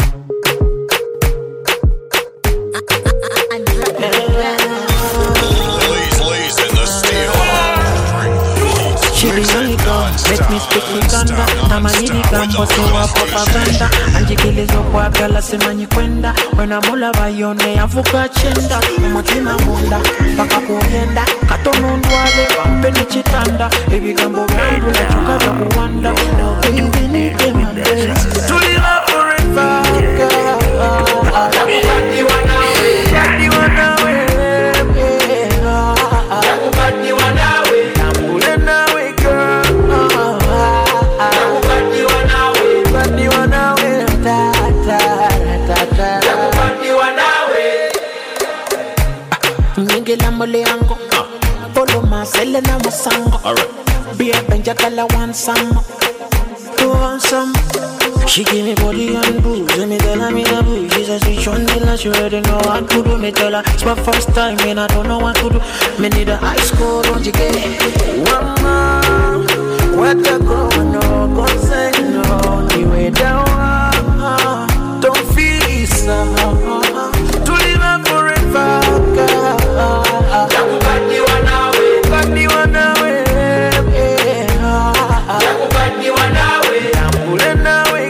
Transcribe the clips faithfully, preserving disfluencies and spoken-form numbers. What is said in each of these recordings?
Make me speak Uganda. Nama nyini gambo sewa propaganda. Anjikilizo kwa gala semanyi kwenda. Wena mula bayone yavuka chenda. Umutima munda baka kuogenda. Katono ndwale wampeni chitanda. Baby gambo wangu na chuka vya kuwanda. Baby nike mabezi tuliva forever. Yakubati wanawe, yakubati wanawe, yakubati wanawe, tambule nawe girl. Yakubati wanawe, yakubati wanawe, ta ta ta ta. Yakubati wanawe. Nyingela mole yango, follow my sele na musango. Be a benja kala one some, two one some. She give me body and booze, and me tell her me the boo. She says she shone me like she already know what to do. Me tell her it's my first time and I don't know what to do. Me need a ice cold, don't you get it? Mama, what you going on? Go say no, you way down. Don't feel so. To live on forever, girl. Yakubati wanawe, yakubati wanawe, yakubati wanawe, tambule nawe.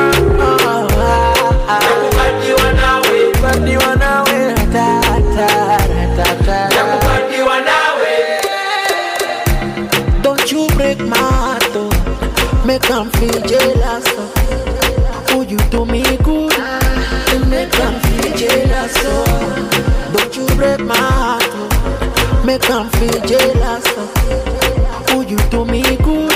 Don't you break my heart, though. Make them feel jealous. Oh, you do me good, and make them feel jealous. Don't you break my heart, though. Make them feel jealous. Oh, you do me good.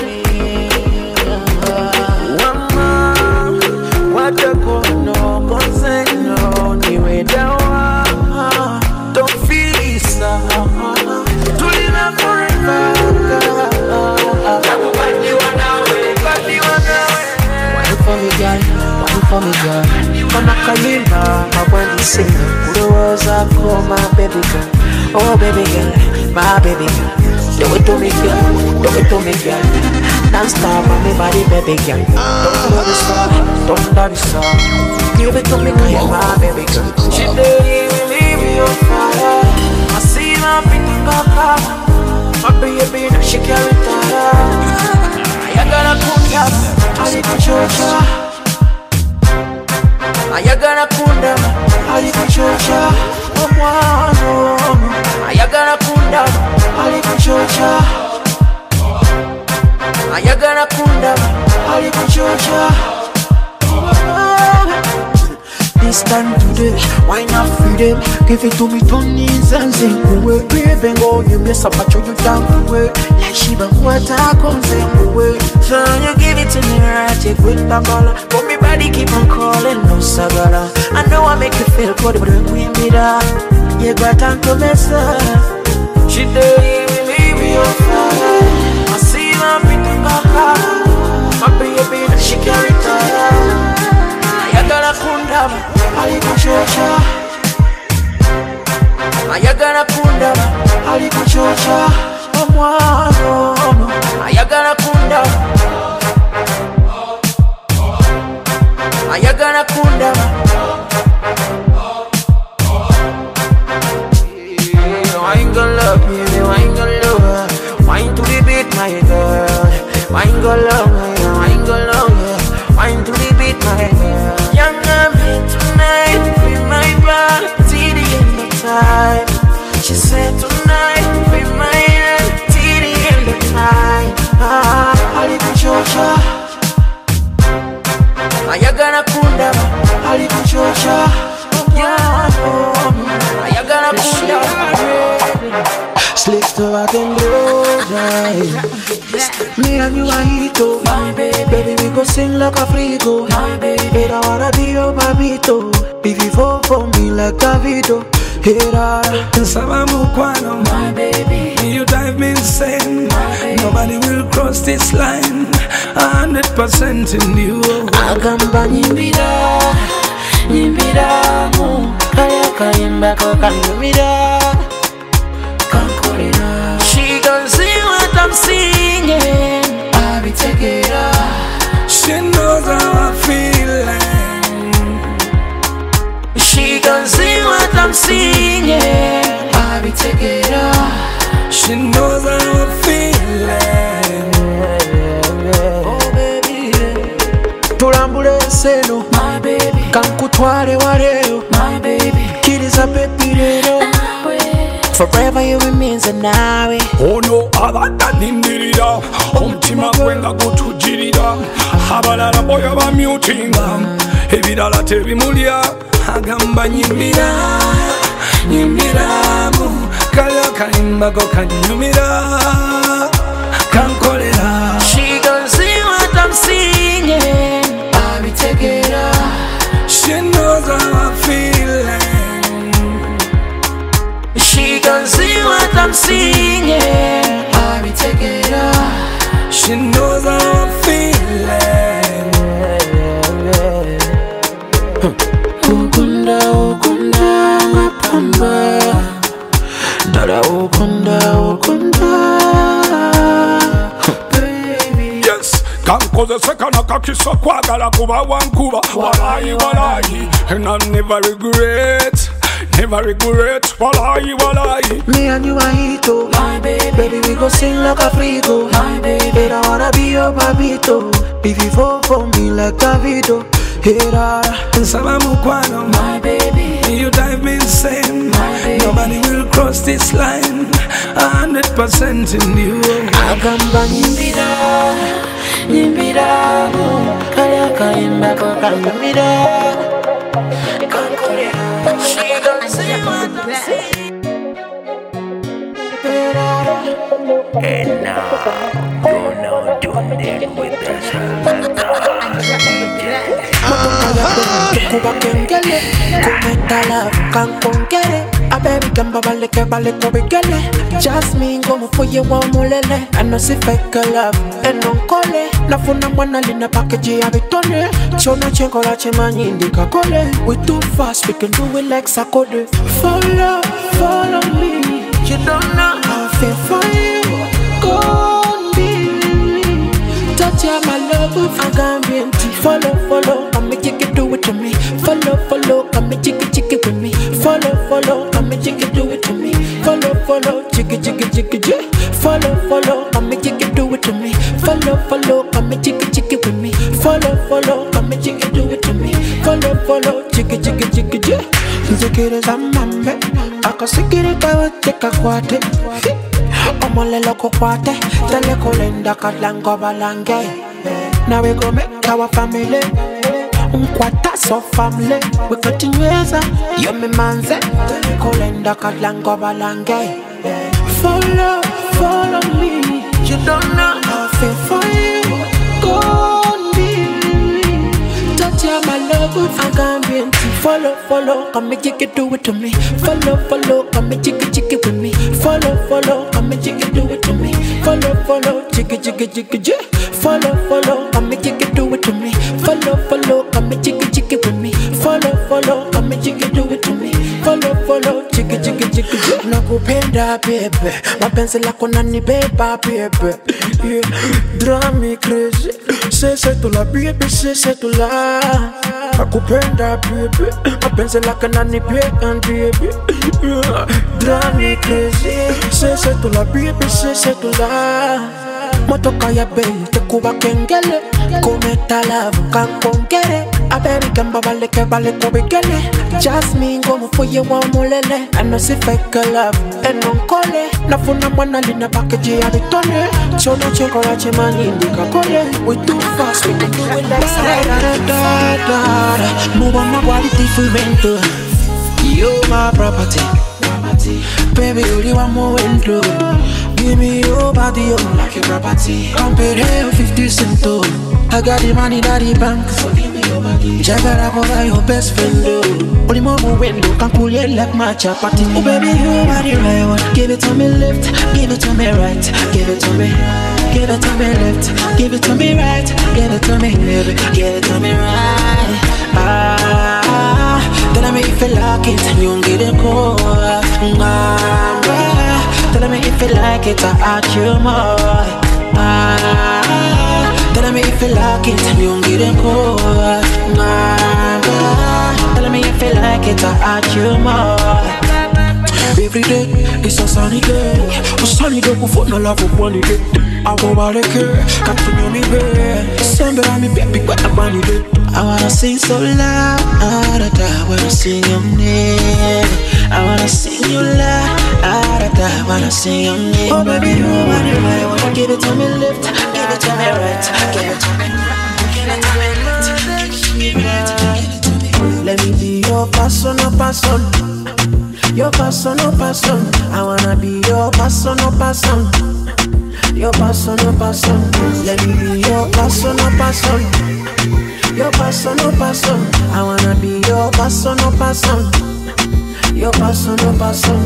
Mama, what you gonna no concern no, ni way down. Don't feel so. To live forever. Yakubati wanawe, yakubati wanawe. Wine for me, girl. Wine for me, girl. Mama Kalima, I want to sing. Who was I call my baby girl? Oh, baby girl, my baby girl. Do it to me, girl. Do it to me, girl. Don't stop on me, body, baby girl. Don't do the song. Don't do the song. Give it to me, girl. You're my baby girl. She did leave me on fire. I see my pretty cock. My baby, she carry tired. I gotta cook up. I need to church. I gotta cook them. I need to church. I'm one. I gotta cook them. I need to church. I gotta cook them. I need to church. This time today, why not free them? Give it to me, Tony's and sing away. Baby, go, you miss a patch of you down away. Like she but what I come sing away. So you give it to me, right? Take with the color. But me body keep on calling, no sagala. I know I make you feel good, but we meet up. You got time to mess up. She did leave me on fire. I see my pretty cock. My baby, she carry tired. I gotta kunda, I go chocha. I gotta kunda, I go chocha. Oh, no, I gotta kunda. I gotta kunda. I ain't gonna love you, I ain't gonna love her. Wine to the beat, my girl. I ain't gonna love her, I ain't gonna love her. Wine to the beat, my girl. Young me tonight with my body till the end of time. She said tonight with my hand till the end of time. Ah, I live in Georgia. I gotta cool down. I live in Georgia. Yeah, I gotta cool down. Slicks to what and me and you are hito, my baby. Baby, we go sing like a frigo, my baby. I wanna be your babito. If you fall for me like a video, hera. Sabamu kwano, my baby. You drive me insane. Nobody will cross this line. A hundred percent in you. Agamba nyimbira, nyimbira mu. Kaya kayimba ko kanyumira. Kankorera. She don't see what I'm singing. I be taking her. She knows how I'm feeling. don't see what I'm singing. I be taking her. She knows how I'm feeling. Oh baby, tulambule nseno. My baby, kankutwale wareo. My baby, kiriza baby rero. Forever you remains and now. Oh no, abatanindirira omutima gwenga gutujirira abalala boya bamutinga ebirala tebimulya agamba nyimbira nyimbiramu kaya kalimba go kanyumira kankolera. She don't see what I'm singing. I be taking her. She knows how I'm feeling. She don't see what I'm singing. I be taking her. She knows how I'm feeling. Ukunda ukunda ngapamba. Dada ukunda ukunda. Yes, kankozeseka nakakisa kwagala kuba wankuba walayi walayi and I never regret. Never regret, walai, walai. Me and you are hito, my baby. Baby, we go sing like a frigo, my baby. I wanna be your babito. If you fall for me like Davido, hera. Salamu kwano, my baby. You drive me insane. Nobody will cross this line. A hundred percent in you. Agamba nyimbira, nyimbira. Kaya kaimba ko kanyumira. She don't see what I'm saying. And now, you're now tuned in with the Salvador D J. Kuba kengele, kumetala kankongere. Ababy gamba baleke baleko bigele. Jasmine go mufoye wa mulele. I know si fake love, eno kole. Nafuna mwana lina package ya bitone. Chona chenkola chemanyi indika kole. We too fast, we can do it like Sakode. Follow, follow me. You don't know how I feel for you. Go on me. Touch ya my love, I can't be empty. Follow, follow, I make you do it to me. Follow, follow, I make you chicky with me. Follow, follow, I make you do it to me. Follow, follow, chicky chicky chicky chicky. Follow, follow, I make you do it to me. Follow, follow, I make you chicky with me. Follow, follow, I make you do it to me. Follow, follow, chicky chicky chicky chicky. Zikiri zamambe, akasikiri kawe teka kwate. Omole loko kwate, tele kolenda kadlango balange. Now we go make our family. Unkwata so family. We continueza, yo me manze. Tele kolenda kadlango balange. Follow, follow me. You don't know how I feel for you. Go on me. Touch ya my love, I can't be empty. Follow, follow, come make you do it to me. Follow, follow, come make you chicky with me. Follow, follow, come make you do it to me. Follow, follow, chicky chicky chicky chicky. Follow, follow, come make you do it to me. Follow, follow, come make you chicky with me. Follow, follow, come make you do it to me. Follow, follow, chicky chicky chicky chicky. Nakupenda baby, mapenzi lako nanibeba baby. Yeah, drive me crazy. Say say to la baby, say say to la. Nakupenda baby, mapenzi lako nanibeba baby. Yeah, drive me crazy. Say say to la baby, say say to la. Motoka ya bei, te kuba kengele. Kometa love, kankongere. Ababy gamba baleke baleko bigele. Jasmine go mufoye wa mulele. I know si fake love, eno kole. Nafuna mwana lina package ya bitone. Chona chenkola chemanyi indika kole. We too fast, we can do it like Sakode. Move on my body different. You my property. Baby, you the one more window. Give me your body, you like your property. Compare you fifty cent to. I got the money that the bank. So give me your body. Jagara over your best friend, oh. Only more window can pull you like my chapati. Oh baby, you body right one. Give it to me left, give it to me right. Give it to me, give it to me left. Give it to me right, give it to me baby. Give it to me right. Ah, then I make you feel like it and you don't get it cold. Ah, tell me if you like it, I ask you more. Ah, tell me if you like it, and you don't get it cold. Ah, tell me if you like it, I at you more. Every day it's a sunny day. A sunny day before no love for one day. I go by the care, can't you me baby. Send me baby, but I'm money day. I wanna sing so loud, I wanna sing your name. I wanna sing you loud, I wanna sing your name. Oh baby, you want it right, wanna give it to me left, give it to me right, give it to me right, give it to me left, give it to me. Let me be your personal person, your personal person. I wanna be your personal person, your personal person. Let me be your personal person, your personal person. I wanna be your personal person, your personal person.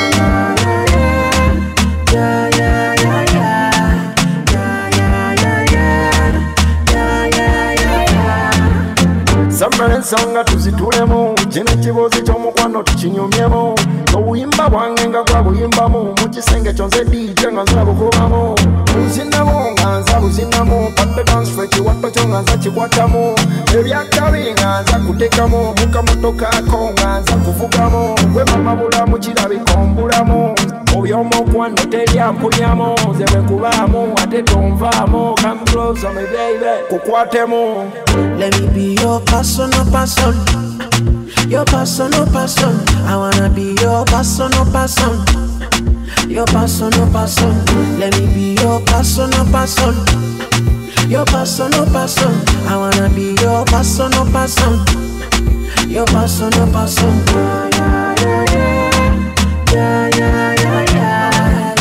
Yeah, yeah, yeah, yeah. Yeah, yeah, yeah, yeah. Yeah, yeah, yeah, yeah. Sambala ensanga tuzitulemu, kino ekibuuzi ky'omukwano tukinyumyemu. Obuyimba bwange nga gwa buyimbamu, mu kisenge kyonze D J nga nza bukubamu. Buzinamu nga nza buzinamu, padde dance for ekiwato kyo nga nza kikwatamu. Ebyakabi nga nza kutekamu, mu kamotoka ako nga nza kuvugamu. Gwe mama bulamu kirabika ombulamu, obyomukwano teryampunyamu. Nze bwe kubaamu ate tonvaamu, come closer me baby, kukwatemu. Let me be your personal person, your personal person. I wanna be your personal person, your personal person. Let me be your personal person, your personal person. I wanna be your personal person, your personal person. Yeah, yeah, yeah, yeah, yeah, yeah, yeah.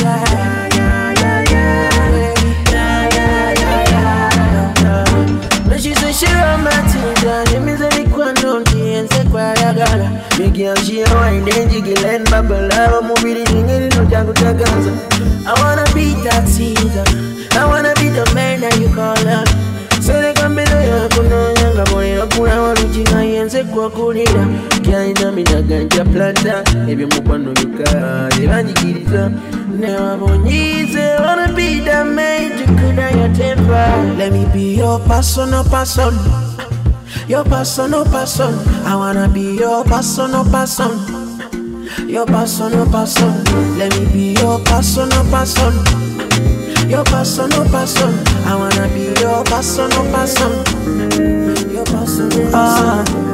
She romantic, and me say the quantum and say kwayagala. Me girl she a wine and jiggle and bubble. I'm moving in no jungle Gaza. I wanna be that Caesar, I wanna be the man that you call up. So they can be the kuna yanga boy kuna waruchina yense kwa kulira. Kyaina mina ganja planta, ebi mukwano yuka ebanjikiriza. Never bonyize, wanna be the man you could have your temper. Let me be your personal person, your personal person. I wanna be your personal person, your personal person. Let me be your personal person, your personal person. I wanna be your personal person, your personal person.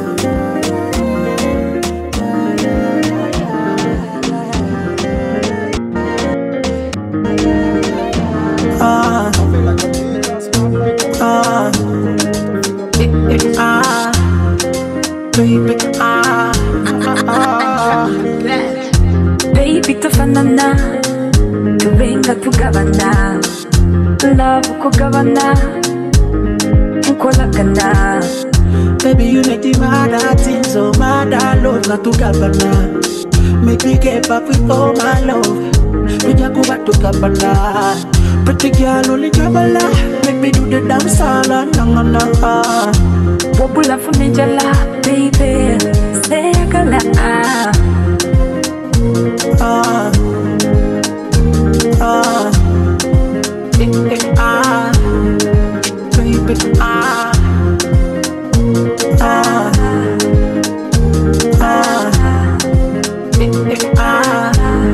Ah, ah, eh, eh, ah, baby, ah, ah, baby tufanana, tubenga tugabana, love kugabana, ukolagana. Baby, you make the mad things so mad, I love not to gabana. Make me get back with all my love. We just go back to gabana. Pretty girl only jabala, make me do the dance all na na na. Wobula for me jala, baby, stay gala. Ah, ah, eh, eh, ah, baby, ah, ah, ah, eh, eh, ah.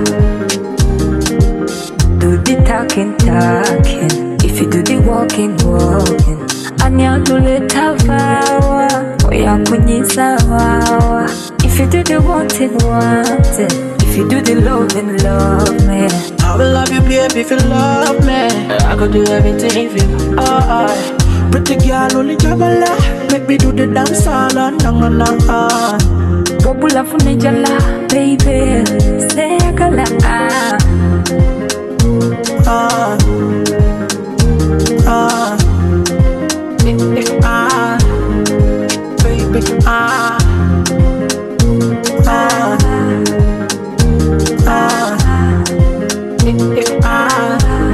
Do the talking, talking. If you do the walking, walking. Anya tuleta vawa, oya kunyisa vawa. If you do the wanting, wanting. If you do the loving, love me. I will love you, baby, if you love me. I could do everything for you. Oh, oh. Pretty girl only jabala, make me do the dance all na na na. Wobula for me jala, baby, stay gala. Ah, ah, eh, eh, ah, baby, ah, ah, ah, eh, eh, ah,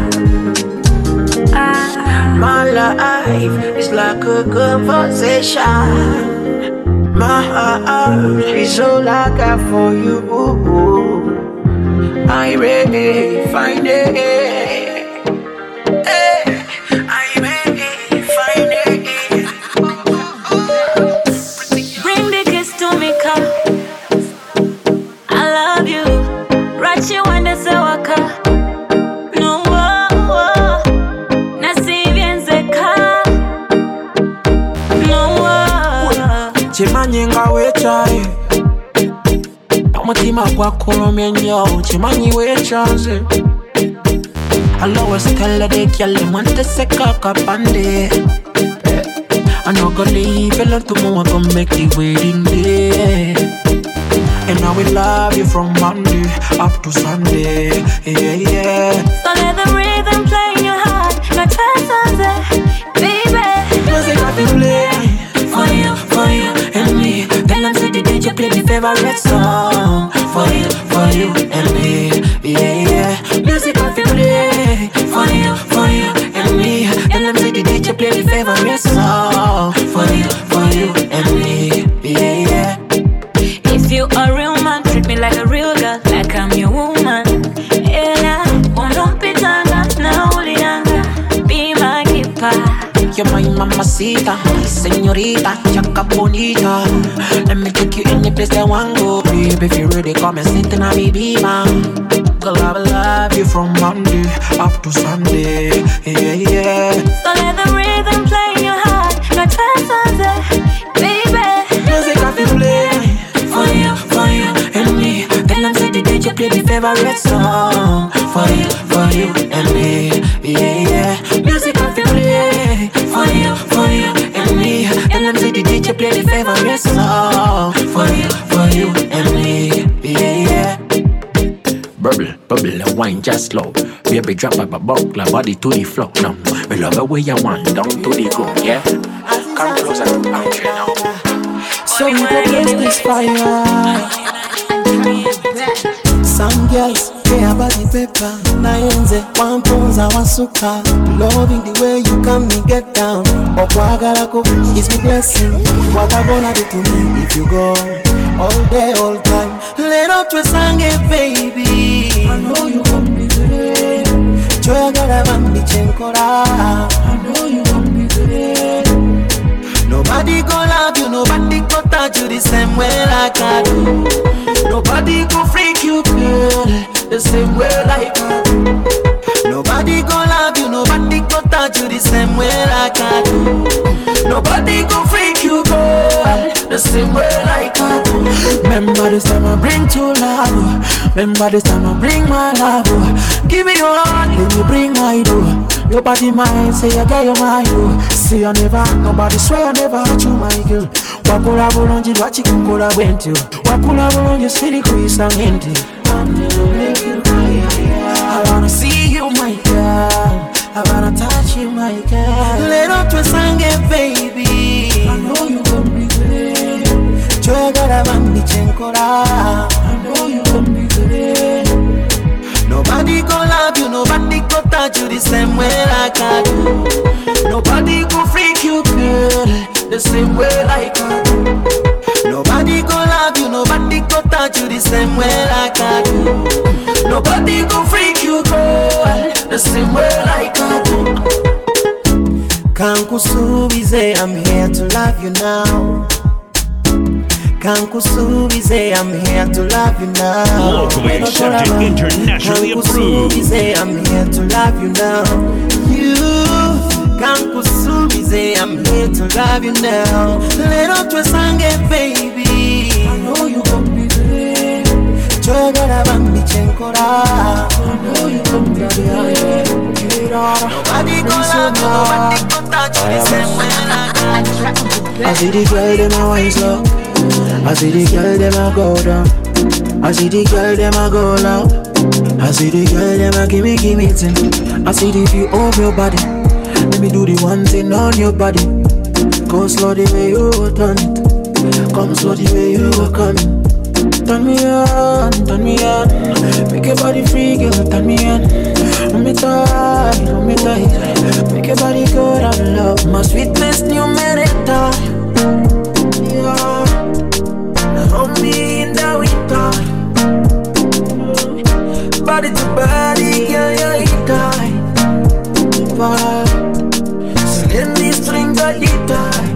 ah. My life is like a conversation. My heart is all I got for you. I ready, find it. chimanyi nga wechaye Mutima kwa kulumye nnyo chimanyi wechanze I'll always tell her they girl them want to say kakapande I no go leave alone tomorrow go make the wedding day And I will love you from Monday up to Sunday Yeah, yeah So let the rhythm play in your heart Not just Sunday, baby Music I be play For you, for you and me Tell them say the D J play the favorite song For you, for you and me Yeah, yeah Music I be play For you, for you and me Tell them say the D J play the favorite song For you, for you and me Yeah, yeah If you a real man, treat me like a real girl Like I'm your woman Ela, unompitanga na ulianga Be my keeper You're my mamacita, my señorita, chaka bonita. Let me take you any place I want go, baby. If you ready, come and sit in a baby, man. Girl, I will love you from Monday up to Sunday, yeah, yeah. So let the rhythm play in your heart, not just Sunday, baby. Music I feel play for you, for you and me. Tell them say the D J play the favorite song for you, for you and me, yeah, yeah. Music I feel play for you, for you and me. And them say the D J play the favorite song for you, for you and me, yeah, yeah. Bubble, bubble, and wine just slow. Baby drop up a buckler, body to the floor. No, me love the way you want, down to the ground, yeah. Come closer to the country now. So we go against this fire. Some girls, they have body paper. Naenze, one pounds I want suka. Loving the way you come me get down. Okwagalako is my blessing. What I gonna do to me if you go all day, all time? Let out to sange, baby. I know you want me today. Joy gotta want me chenkora. I know you want me today. Nobody go love you, nobody go touch you the same way like I do. Nobody go freak you, girl, the same way like I do. Nobody go love you, nobody go touch you the same way like I do. Nobody go freak you, girl, the same way like I do. Remember this time I bring true love. Remember this time I bring my love. Give me your heart, let me bring my do. Your body mine, say you get your mind. See I never, nobody swear I never hurt you, my girl. Wakula bulungi lwaki kukola bwentyo. Wakula bulungi siri kuyisa ngenti. I wanna see you, my girl. I wanna touch you, my girl. Let out to sange, baby. I know you want me today. Joy gotta bambi chenkora. I know you want me today. Nobody go love you, nobody go touch you the same way like I do. Nobody go freak you, girl, the same way like I do. Nobody go love you, nobody go touch you the same way like I do. Nobody go freak you, girl, the same way like I do. Kankusubize, I'm here to love you now. Kankusubize, I'm here to love you now. Locally accepted, internationally approved. Kankusubize, I'm here to love you now. You, Kankusubize, I'm here to love you now. Let out to sange, baby. I know you want me today. Joy gotta bambi chenkora. I know you want me today. Nobody go love you, nobody go touch you the same way like I do. I see the girl, them a wine slow. I see the girl, them a go down. I see the girl, them a go loud. I see the girl, them a gimme, gimme thing. I see the view of your body. Let me do the one thing on your body. Go slow the way you turn it. Come slow the way you come. Turn me on, turn me on. Make your body free, girl, turn me on. Hold me tight, hold me tight. Make your body go down low. My sweetness, new merita. Yeah. Hold me in the winter. Body to body, yeah, yeah, you die. So let me string the guitar.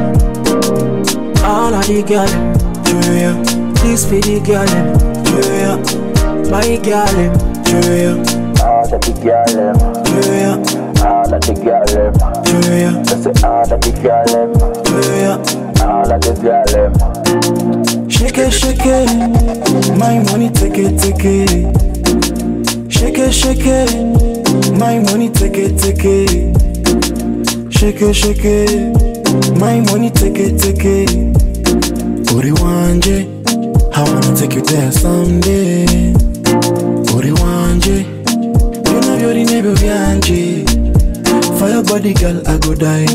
All of the girls, yeah. This for the girl, yeah. My girl, yeah. All of the girl, yeah. all of the girl, Yeah. that's all of the girl, Yeah. all of the girl them. Shake it, shake it, my money take it, take it. Shake it, shake it, my money take it, take it. Shake it, shake it, my money take it, take it. Uri wanje, I wanna take you there someday. Uri wanje, you know you're the neighbor wanje. For your body, girl, I go die.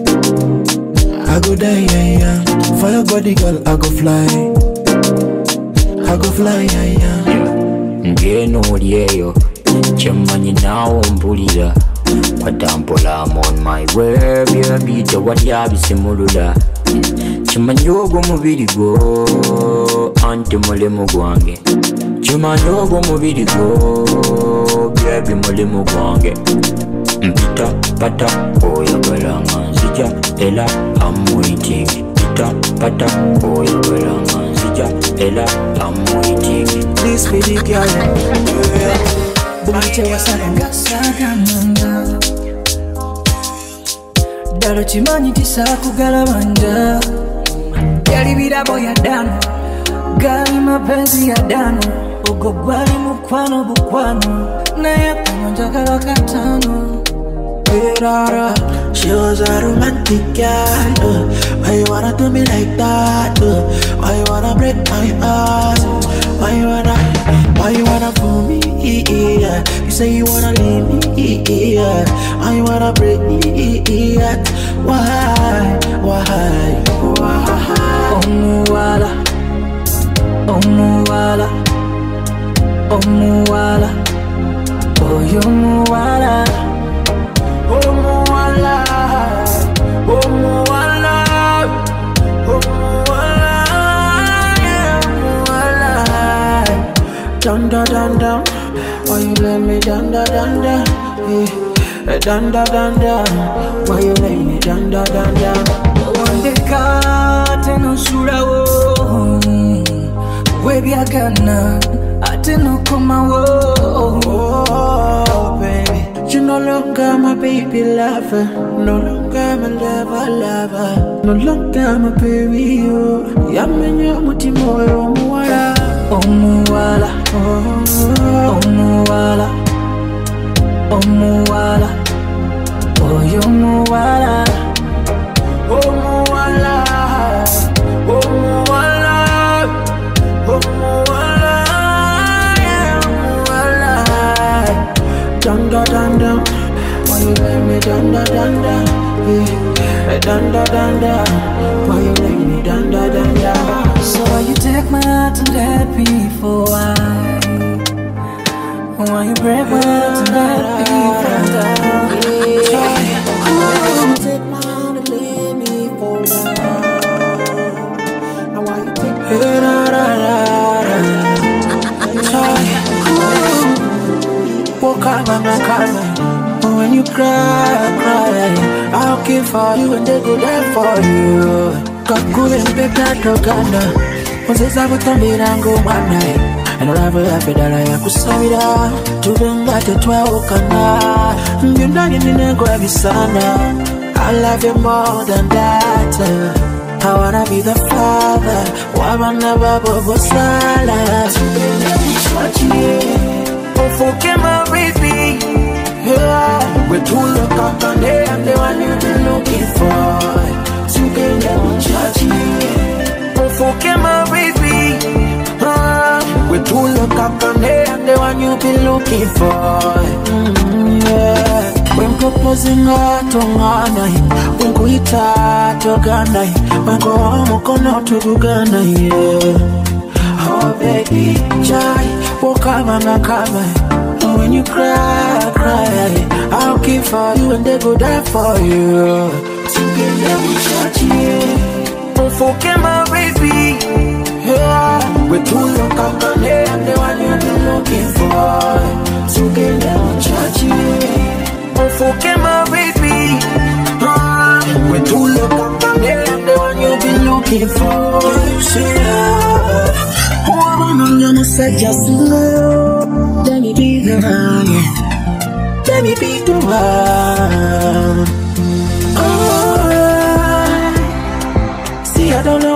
I go die, yeah, yeah. For your body, girl, I go fly. I go fly, yeah, yeah. Ngeno olieyo, chamanyi nawo mbulira. Patampola, I'm on my way, baby, to what yabisimulula. Chimanyi ogwo mubiri gwo, anti mulemu gwange. Chimanyi ogwo mubiri gwo, baby, mulemu gwange. Mpita, pata, oyagala nga nzija, ela, I'm waiting. Mpita, pata, oyagala nga nzija, ela, I'm waiting. This for the girl. Bumite wasanga sagamanga Dalo chimanyi tisakugala manda Yali birabo ya dano Gali mapenzi ya dano Ugo gwali mukwano bukwano Naye kumonjagala katano Rara, she was a romantic girl. Uh, why you wanna do me like that? Uh, why you wanna break my heart? Why you wanna, why you wanna fool me? Yeah. You say you wanna leave me. Yeah. Why you wanna break me? Yeah. Why, why, why? Omuwala, omuwala, omuwala, oyo muwala. Omuwala, Omuwala, Omuwala, yeah, Omuwala. Down, down, down, down. Why you let me down, down, down, down? Yeah. Down, down, down, down. Why you let me down, down, down, down? Ondeka teno surawo, webyagana ateno komawo. Oh, baby. You no longer my baby lover, no longer my lover lover, no longer my baby you. Yamenya mutima oyo omuwala, omuwala, omuwala, omuwala, oyo omuwala, omuwala, omuwala, omuwala, yeah, omuwala. Danda danda, why you let me danda danda? Yeah, danda danda, why you let me danda danda? So why you take my heart and let me for why? Why you break my heart and let me fall down? Why you take my hand and let me fall down? Why you take my walk out my car. When you cry, cry, I'll keep for you and they go there for you. Kakule mpeka tokana, Moses abutambirango manae. And I'll have a dollar ya kusawira. Tubenga tetwa okana. Myundani ninegwa bisana. I love you more than that. I wanna be the father. Wabana babo bosala. Ufuke my baby, yeah. We're two look up and they are the one you've been looking for. Together we charge you. Ufuke my baby, yeah. We're two look up and they are the one you've been looking for. Mm, yeah. When proposing a tongana, when kuita togana, when go home kono to Bugana, yeah. Oh baby, chai, walk up and come. When you cry, cry, I'll keep for you and they go die for you. Together we charge you. Don't forget my baby, yeah. We're two look up and they are the one you've been looking for. Together we charge you. Don't forget my baby, yeah. We're two look up and they are the one you've been looking for. Yeah. Let me be the one, yeah. Let me be the one. Oh,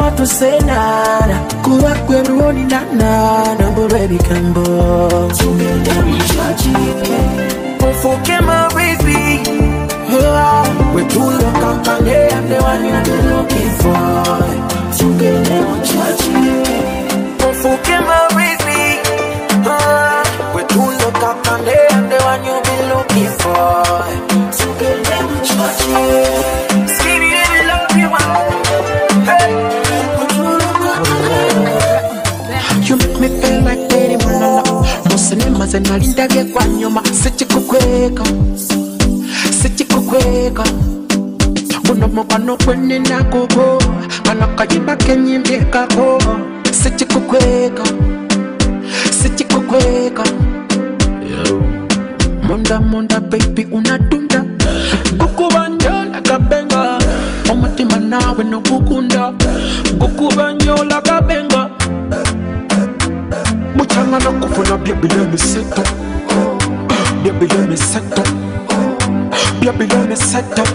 what to say nada. Kuwa kwe roni na na na baby kambo. Together we chachi. Forget my baby. Yeah, we do your company. I'm the one you've been looking for. Together we chachi. Forget my baby. Yeah, we do your company. I'm the one you've been looking for. Together we chachi. You make me feel like Betty Manala. Muslima zinalinda vya kwa nyuma. Sichi kukweka, sichi kukweka. Uno mokano kwenye na kubo. Manakajiba kenye mbeka ko. Sichi kukweka, sichi kukweka. Monda monda baby unadunda. Kukubanyo la kabenga. Omutima nawe no kukunda. Kukubanyo la kabenga. Muchanga na kufuna baby let me set up. Baby let me set up. Baby let me set up.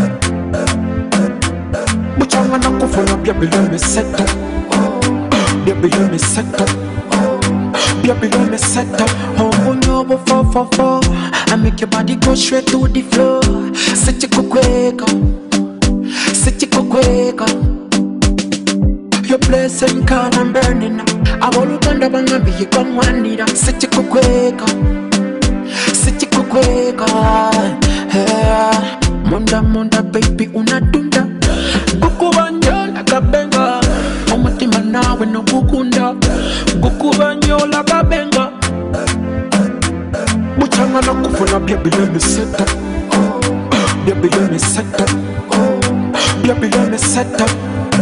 Muchanga na kufuna baby let me set up. Baby let me set up. Baby let me set up. Oh no, for for for. I make your body go straight to the floor. Sit you kukweka, sit you kukweka. Your blessing can I'm burning. I want to turn up and be you come one leader. Sit you kukweka, sit you kukweka. Yeah, munda munda baby unadunda. Kukubanyo la kabenga. Omutima nawe no kukunda. Kukubanyo la kabenga. Muchanga na kufuna baby let me set up. Baby let me set up. Baby let me set up.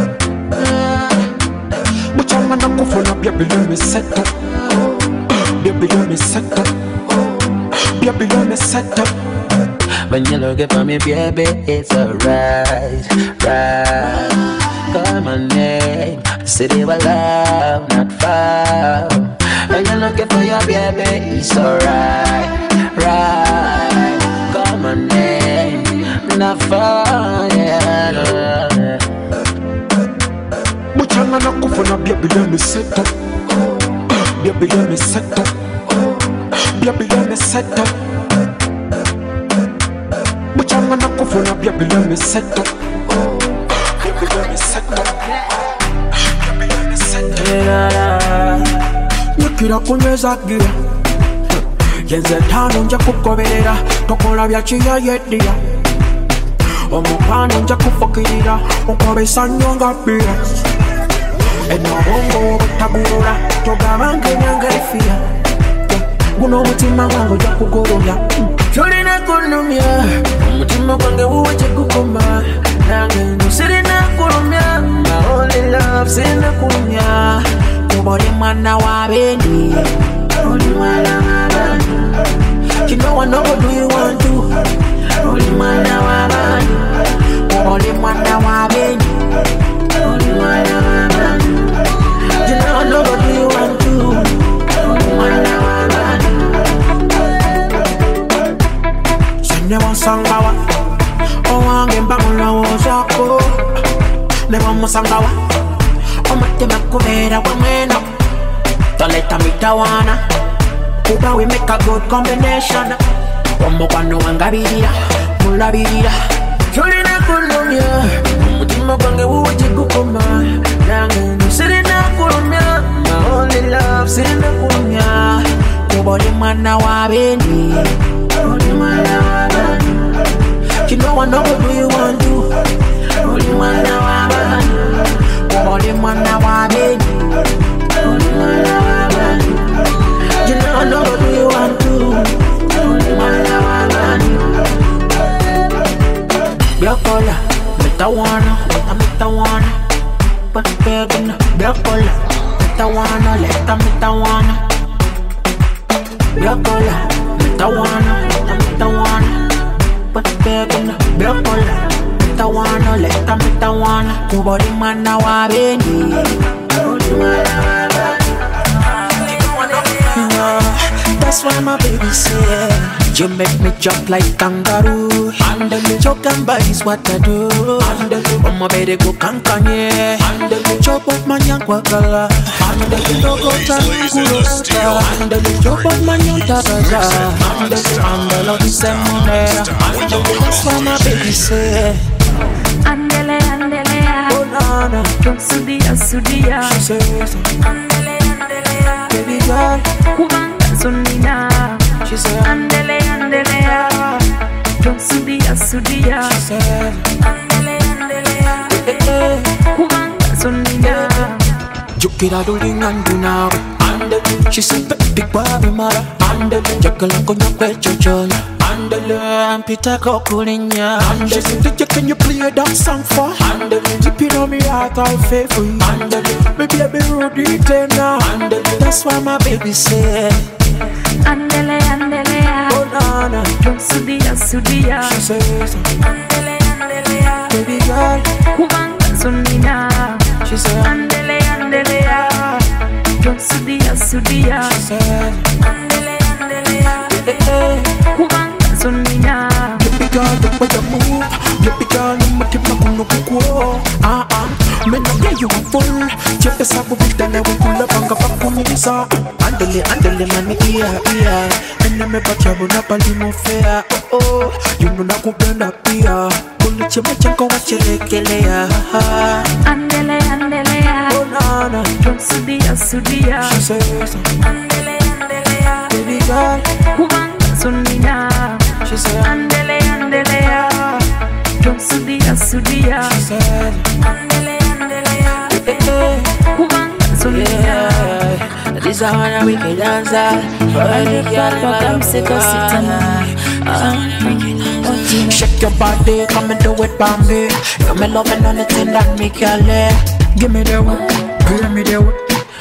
Muchanga na kufuna baby let me set up. Baby let me set up. Baby let me set up. When you look at me baby it's alright, right. Call my name, city of love, not far. When you looking for your baby, it's alright, right. Call my name, not far, yeah. Muchanga na kufuna baby let me set up. Baby let me set up. Baby let me set up. Muchanga na kufuna baby let me set up. Baby let me set up. Baby let me set up. Nyukira kunyeza gira. Yenze tano nja kukoberera. Tokola bya chiya yedia. Omupano nja kufukirira. Okobesa nyonga bira. Eno bongo butabura. Togabange nyangarifia. Guno mutima wangu ja kugoromya. Tulina kunumya. Mutima wange uweche kukoma. Nange nusirina kurumya. My only love sina kurumya. Kubori mwana wa beni. Only mwana wa beni. You know I know what do you want to. Only mwana wa beni. Kubori mwana wa beni. Only mwana wa beni. You know I know what do you want to. Only mwana wa beni. Never sangawa, oh wange mbangula wozako. Never musangawa, oh matema kubera wamena. Don't let me tawana. Kuba we make a good combination. Omo kwano wangabirira, mulabirira. Tulina kulumya, mutima gwange uweje gukoma. Nange nusirina kulumya, my only love sirina kulumya. Kubori mwana wa beni. You know I know what do you want to. Only one now I want. Only one now I need. Only one now I want. You know I know what do you want to. Only one now I want. Black collar, better wanna, I'm better wanna. But begging, black collar, better wanna, let them better wanna. Black collar, better wanna, I'm better wanna. But begging, black collar, better wanna, let them better wanna. Kubori mana wa beni. That's why my baby said You make me jump like kangaroo. Choke and bite is what I do. On my bed go kankanye. Chop up my young wakala. No go tangulosa. Chop up my young tataza. And love is a monera. That's what my baby say. Andele, andele, oh nana, from Sudia, Sudia. She says, andele, andele, baby girl, Kubanga Sunina. She said, andele, andele, from Sudia, Sudia. She said, andele, andele, Kubanga Sunina. Jukira duling andu now. She said, big baby mara. Jakala konya kwecho choya. Andale, Peter Kokulinya. She said, D J, can you play that song for? Tip it on me heart, I'll pay for you. Maybe I be Rudy Tena. That's why my baby said, andele, andele, oh nana, from Sudia, Sudia. She says, andele, andele, baby girl, Kubanga Sunina. She said, andele, andele, from Sudia, Sudia. She said, andele, andele, Kubanga Sunina. baby girl, the way you move, baby girl, you make me wanna go. Ah ah, me know yeah you are full. Chepe sabu bitane we kula panga pakumisa. Andele, andele mami iya iya. Ene me pachabu na pali mo fea. Oh oh, you know na kupenda pia. Kuli cheme chanko wachelekele ya. Andele, andele, oh nana, from Sudia, Sudia. She says, andele, andele, baby girl, Kubanga Sunina. She said, andele, andele, from Sudia, Sudia. She said, andele, andele, Kubanga Sunina. this is how we can dance. Shake your body, come and do it by me. You me loving on the thing that make you live. Give me the work, give me the work.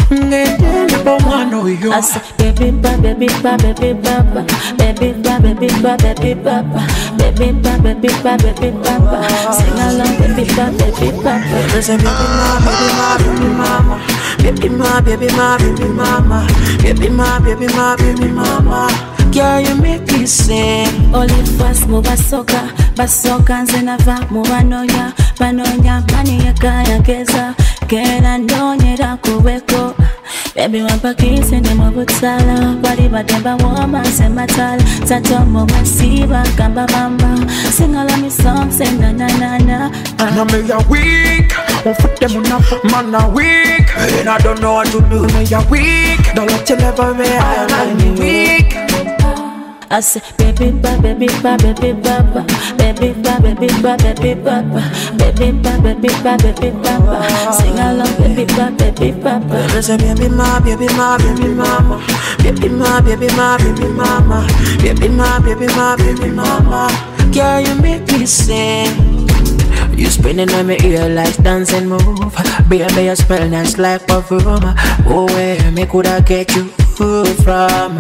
I say, baby ba, baby ba, baby ba, ba. Baby ba, baby ba, baby ba, ba. Baby ba, baby ba, baby ba, ba. Sing along, baby ba, baby ba, ba. They say, baby ma, baby ma, baby mama. Baby ma, baby ma, baby mama. Baby ma, baby ma, baby mama. Girl, you make me sing. Only fast mu basoka, basoka nze nava mu banonya, banonya mani yakayageza, kera ndonyera kubeko. Baby wapakise ne mabutala, bali bademba woma sematala, zatomo masiba kamba mama, sing all of me songs and na na na na. And I'm a weak, won't put them enough, man a weak, and I don't know what to do. Me a weak, don't let you never be I'm weak. I say, baby ba, baby ba, baby ba, ba. Baby ba, baby ba, baby ba, ba. Baby ba, baby ba, baby ba, ba. Sing along, baby ba, baby ba, ba. They say, baby ma, baby ma, baby mama. Baby ma, baby ma, baby mama. Baby ma, baby ma, baby mama. Girl, you make me sing. You spinning on my ear like dancing move. Baby, your spell nice like perfume. Oh, where me coulda get you from?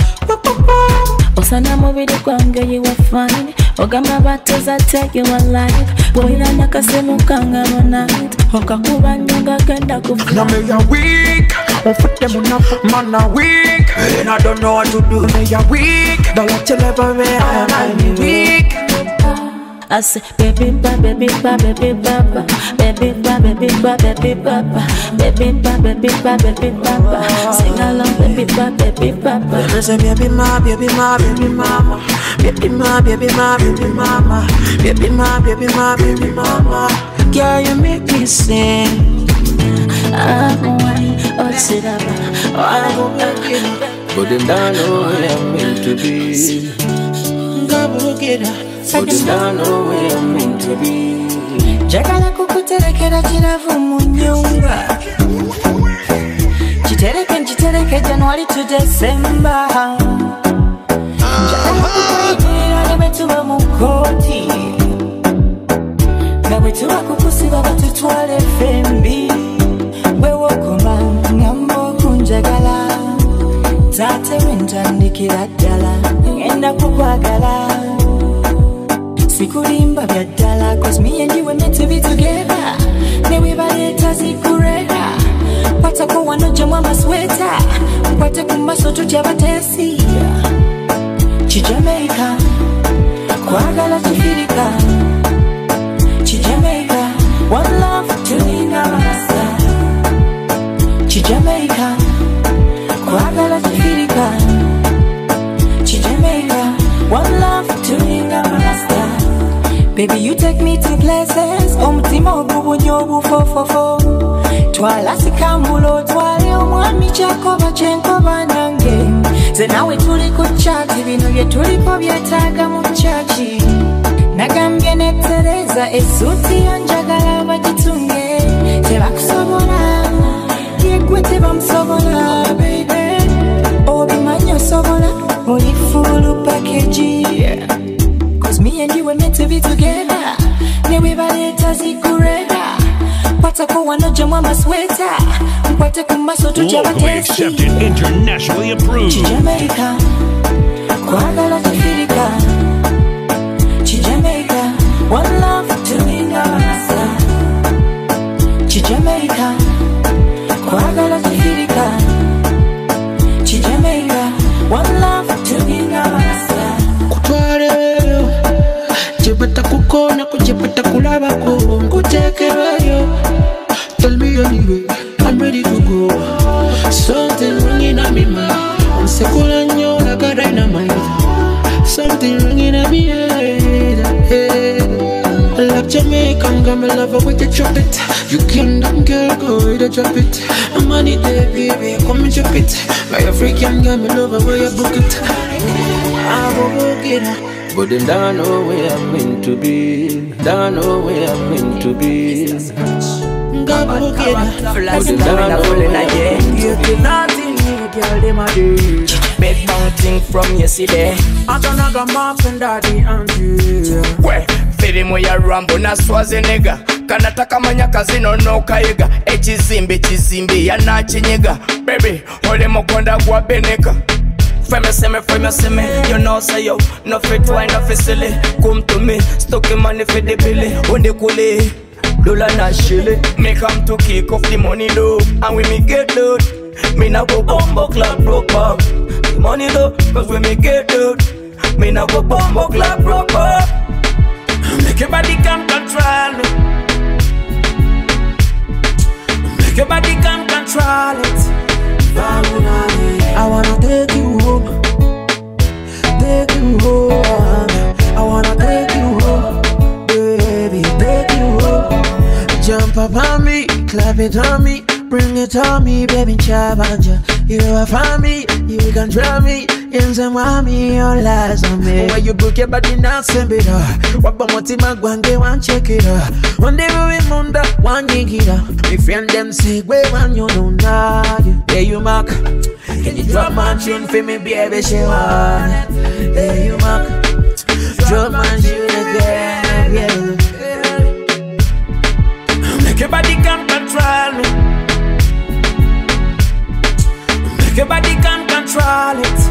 Osana mubiri kwange you were fine. Ogamba bateza take you alive. Boyina nakasemu kanga night. Okakuba nyonga kenda kufa. Now me a weak, won't put them enough, man a weak, and I don't know what to do. Me a weak, don't let you never be I'm weak. I say, baby ba, baby ba, baby ba, ba. Baby ba, baby ba, baby ba, ba. Baby ba, baby ba, baby ba, ba. Sing along, baby ba, baby ba, ba. They say, baby ma, baby ma, baby mama. Baby ma, baby ma, baby mama. Baby ma, baby ma, baby mama. Girl, you make me sing. I'm wine, oh sit up, oh I go back in. But them don't know where I'm meant to be. Go get her. But them don't know where I'm meant to be. Njagala kukuterekera kiravu mu nyumba. Kitereke nkitereke January to December. Njagala kukuyitirira ne bwe tuba mu kkooti. Nga bwe tuba kukusiba batutwala effembi. Bwe wokoma ngamba okunjagala. Tate wentandikira ddala ngenda kukwagala. Sikulimba bya ddala, cause me and you were meant to be together. Ne webaleeta zikurera. Kwatako wano gye mwa masweta. Kwate ku maso tutya bateesi. Jamaica, kwagala chifirika. Chi Jamaica, one love tulinga rasta. Chi Jamaica, kwagala chifirika. Chi Jamaica, one love tulinga rasta. Baby, you take me to places. Omtimo bubu nyobu fo fo fo. Twala sikambulo twale omwami chako bachenko banange. Ze nawe tuli kuchati bino bye tulipo byetaaga mu chachi. Nagambye ne Teresa esuti yanjagala bagitunge. Tebakusobola yegwe tebamusobola baby. Obimanyi osobola oli full package. Cause me and you were meant to be together. Newe baleta zikureda. Patako wanoja mama sweta. Mpate kumaso tujaba testi. Locally accepted, internationally approved. Chi Jamaica, kwagala chifirika. Chi Jamaica, one love tulinga rasta. Chi Jamaica, kwagala chifirika. Chi Jamaica, one love tulinga rasta. Kutwaleyo, jebeta kukona kujebeta kulabako. Kutekereyo, tell me anyway, I'm ready to go. Something ringing at me mind. I'm secure nyo like a dynamite. Something ringing at me head, head. Like Jamaican, got me love her with the trumpet. You can't damn girl, go with the drop it. I'm on it there, baby, come and drop it. My African got me love her, where you book it. I go book it, but then don't know where I'm meant to be. Don't know where I'm meant to be. Go book it, but then don't know where I'm meant to be. Girl, them a do big mountain from yesterday. I don't know the marks and daddy and you. Well, filimu ya Rambo na Schwarzenegger. Kanataka manyaka zino no kaiga. Echizimbi chizimbi ya nachinyega. Baby, ole mokonda gwa beneka. Femme seme, femme seme. You know say yo, no fit wine, no fit silly. Come to me, stuck in money for the billy. On the coolie, Lola na shilly. Me come to kick off the money though. And when me get load, me na go bumbo club broke up. The money though, cause when me get load, me na go bumbo club broke up. Make your body come control me. Make your body come control it. I wanna take you home, take you home. I wanna take you home, baby, take you home. Jump up on me, clap it on me, bring it on me, baby, chabanja. You are for me, you can drive me. Yenze mwami, your lies on me. When you book your body now, send it up. Wapa motima gwange, one check it up. One day we munda, one yingira. My friend them say, where one you know now. Hey you mark, can you drop my tune for me, baby, she want. Hey you mark, drop my tune again, yeah. Make your body come control me. Make your body come control it.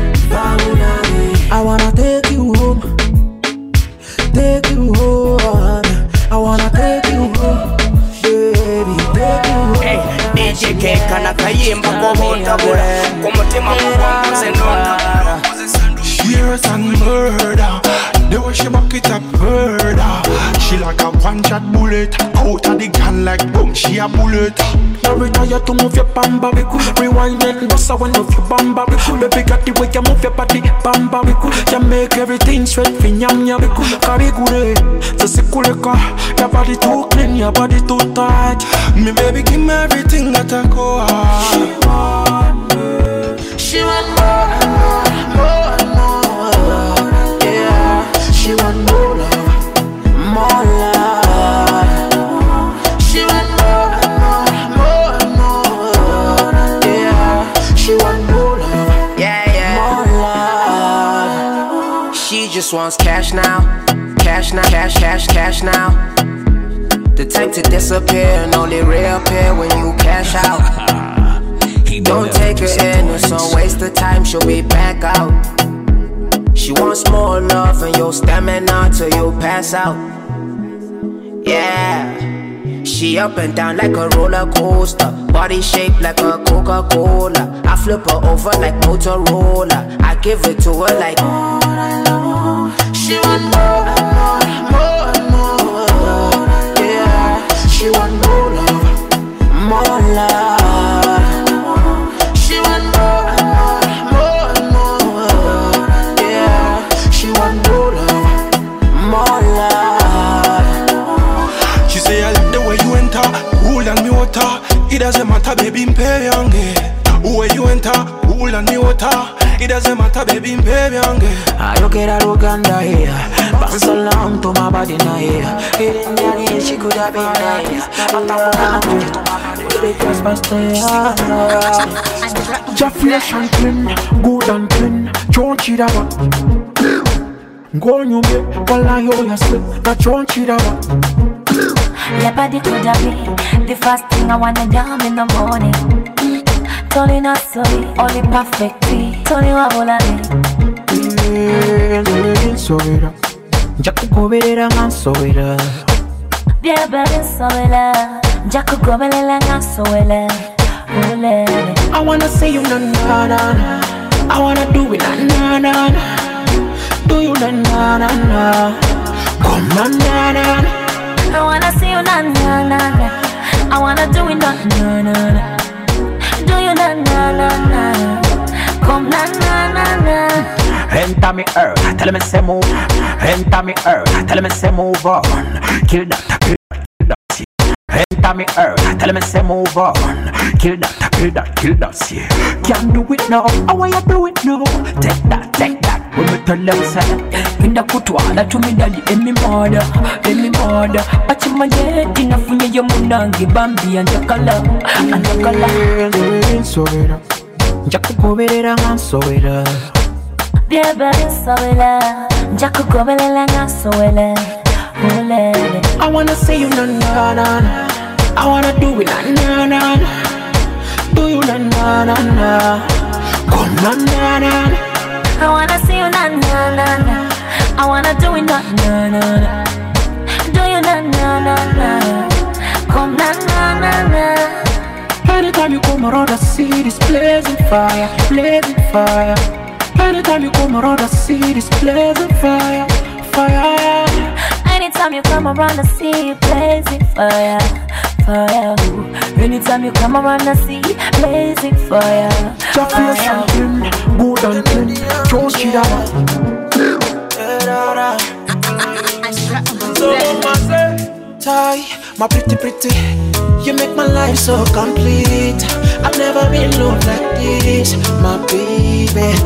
I wanna take you home, take you home. I wanna take you home, baby, take you home. Hey, D J K kana kayimba kwa honda bora. Kumutima mkwambu zenonda. Years and murder. The way she back it up murder. She like a one shot bullet. Out of the gun like boom, she a bullet. Now retire to move your bamba. Rewind it, bossa when off your bamba. Baby got the way you move your body bamba. You make everything sweat for nyam nyam. Kari gure, just a kuleka. Your body too clean, your body too tight. Me baby give me everything that I go hard. She want more and more, more and more. Yeah, she want more love, more love. She want more and more, more and more. Yeah, she want more love, Yeah, yeah. more love. She just wants cash now, cash now, cash, cash, cash now. The type to disappear and only reappear when you cash out. Don't take her in, it's a waste of time, she'll be back out. She wants more love and your stamina till you pass out. Yeah, She up and down like a roller coaster, body shaped like a Coca-Cola. I flip her over like Motorola. I give it to her like she want more, more, more, more. Yeah, she want more love, more love. She want more, more, more. Yeah, she want more love, more love. She say I like the way you enter, cool and me water. It doesn't matter, baby, pay yange. Where you enter, cool and me water. It doesn't matter, baby, baby, yange. I look at her Uganda here. Bounce so long to my body now here. It in the air, she could have been nice. But I'm gonna to my body. It was past the Jaffish and clean, good and clean. Don't cheat about. Go on you me, while I hear you slip. Now don't cheat about. Your body could have been the first thing I wanna down in the morning. Tony not sorry, only perfectly. Tony wa bola ni Sobera, Jaku goberera man sobera. Bia bari sobera, Jaku goberera man sobera. I wanna see you na na na. I wanna do it na na na. Do you na na na na. Come na na na. I wanna see you na na na na. I wanna do it na na na na. Do you na na na na? Come na na na na. Enter me earth, tell me say move. Enter me earth, tell me say move on. Kill that, kill that, kill that. Enter me earth, tell me say move on. Kill that, kill that, kill that. Yeah. Can't do it now, how will you do it now? Take that, take that. When me tell them say, Inda kutwala to me daddy and me mother, and me mother. Pachi maje tina funye yo munangi bambi anjakala, anjakala. Sobera, Jaku goberera man sobera. Bia bari sobera, Jaku goberera man sobera. I wanna see you na na na. I wanna do it na na na. Do you na na na na. Come na na na. I wanna see you na na na na. I wanna do it na na na na. Do you na na na na. Come na na na na. Anytime you come around, I see this blazing fire, blazing fire. Anytime you come around, I see this blazing fire, fire. Anytime you come around, I see you blazing fire, fire. Anytime you come around, I see blazing fire. Jaffish and clean, good and clean. Don't cheat about. Ty, my pretty pretty, you make my life so complete. I've never been loved like this, my baby.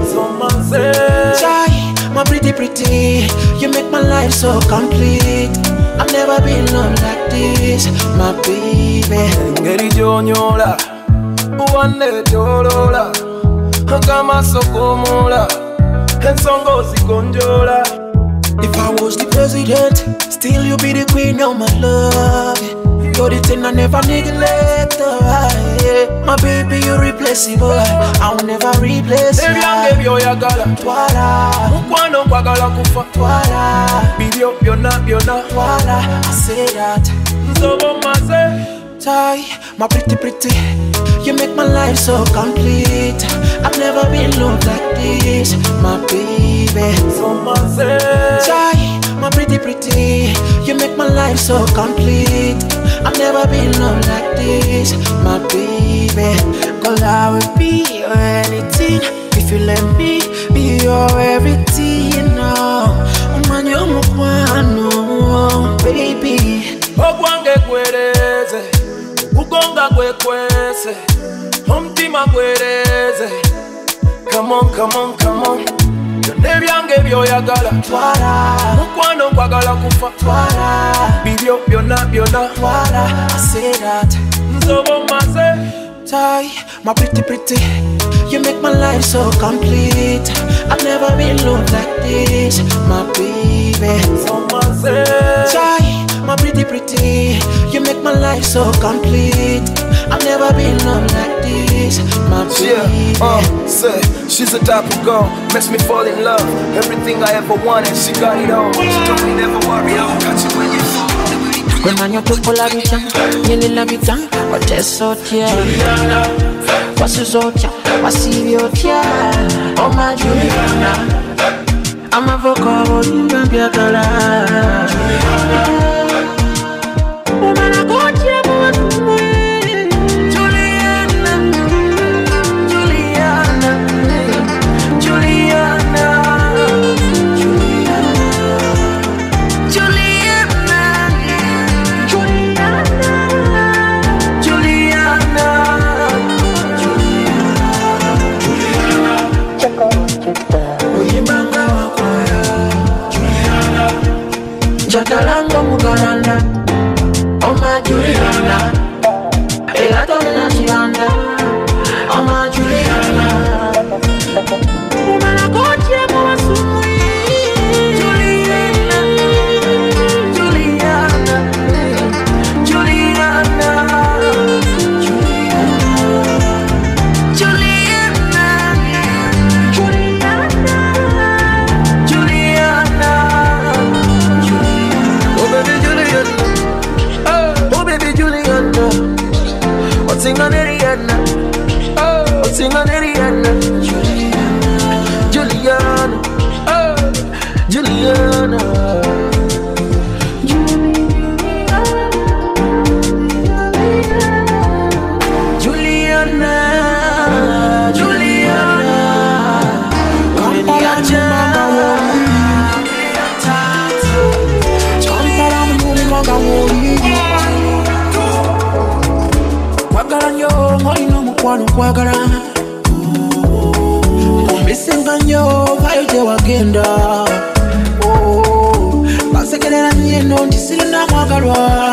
Ty, my pretty pretty, you make my life so complete. I've never been loved like this, my baby. Ngeri jonyola, uwane jolola, kama sokomola, ensongo zigonjola. If I was the president, still you be the queen of my love. You're the thing I never neglect. Oh, my baby, you're replaceable. I'll never replace you. Baby, you yagala. Twala, mukwano kwagala kufa. Twala, bibyo byonna byonna. Twala, I say that. Nzobo maze. Ty, my pretty pretty, you make my life so complete. I've never been loved like this, my baby. Ty, my pretty pretty, you make my life so complete. I've never been loved like this, my baby. Cause I will be your anything if you let me be your everything. You know, man, you're my one, baby. Ogwange kwereze, ugonga kwekwese, omtima kwereze. Come on, come on, come on. Byonna byange byoyagala. Twala, mukwano kwagala kufa. Twala, bibyo byonna byonna. Twala, I say that. Nzobo maze. Ty, my pretty pretty, you make my life so complete. I've never been loved like this, my baby. Ty, my pretty pretty, you make my life so complete. I've never been loved like this, my baby. Yeah, uh, say, she's the type of girl, makes me fall in love. Everything I ever wanted, she got it all. She told me never worry, I'll catch you when you fall. When man you took all of it, you need love it, but that's out here. What's his out here? What's he out here? Oh my Juliana, I'm a vocal, you can't be a color. Oh man, I got you, but Juliana, Juliana, Juliana. Jagalanga Mugaranda, oh my Juliana, Elatona Gianda, oh my Juliana, Umana Kotia Mawasumi, Juliana, Juliana, Juliana, Juliana, Juliana, Juliana. Sing on Ariana, oh, sing on Ariana, Juliana, Juliana, oh, Juliana, Juliana, Juliana, Kwano kwagala Mbisenganyo Vayote wagenda Basekelera nyeno Ndisiri na mwagalwa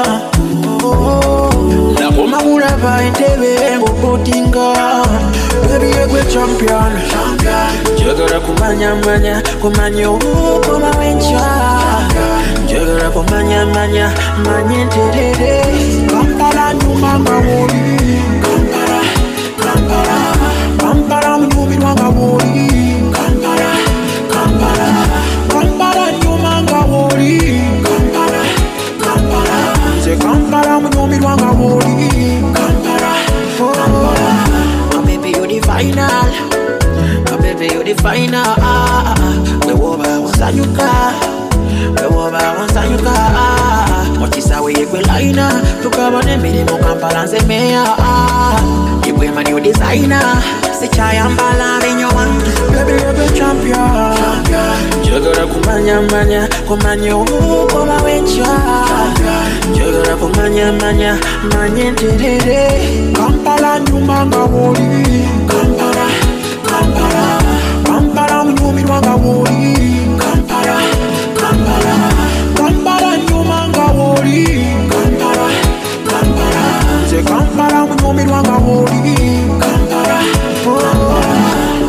Nakoma mulaba entebe Ngopotinga Baby yegwe champion Njagala kumanya manya Kumanyo Koma wencha Njagala kumanya manya Manye nterere Kampala nyuma mawoli Kampala Kampala, Kampala, mnyumi wanga woli. Kampala, Kampala, Kampala, nyumanga woli. Kampala, Kampala, se Kampala, mnyumi wanga woli. Kampala, Kampala, oh baby you the final, oh baby you the final. We woba wasanyuka, we woba wasanyuka. Mochisa we yekwe laina, tukabone milimo Kampala nzemea. Yekwe man you designer, se chayambala vinyo one. Baby you're the champion, jagara kumanya manya, kumanyo koma wencha. Jagara kumanya manya, manye nterere. Kampala nyumanga woli. Kampala, Kampala, Kampala mnyumi wanga woli. Kampala, Kampala, Kampala nyumanga woli. Kampala, Kampala, se Kampala mnyumi wanga woli. Kampala, Kampala.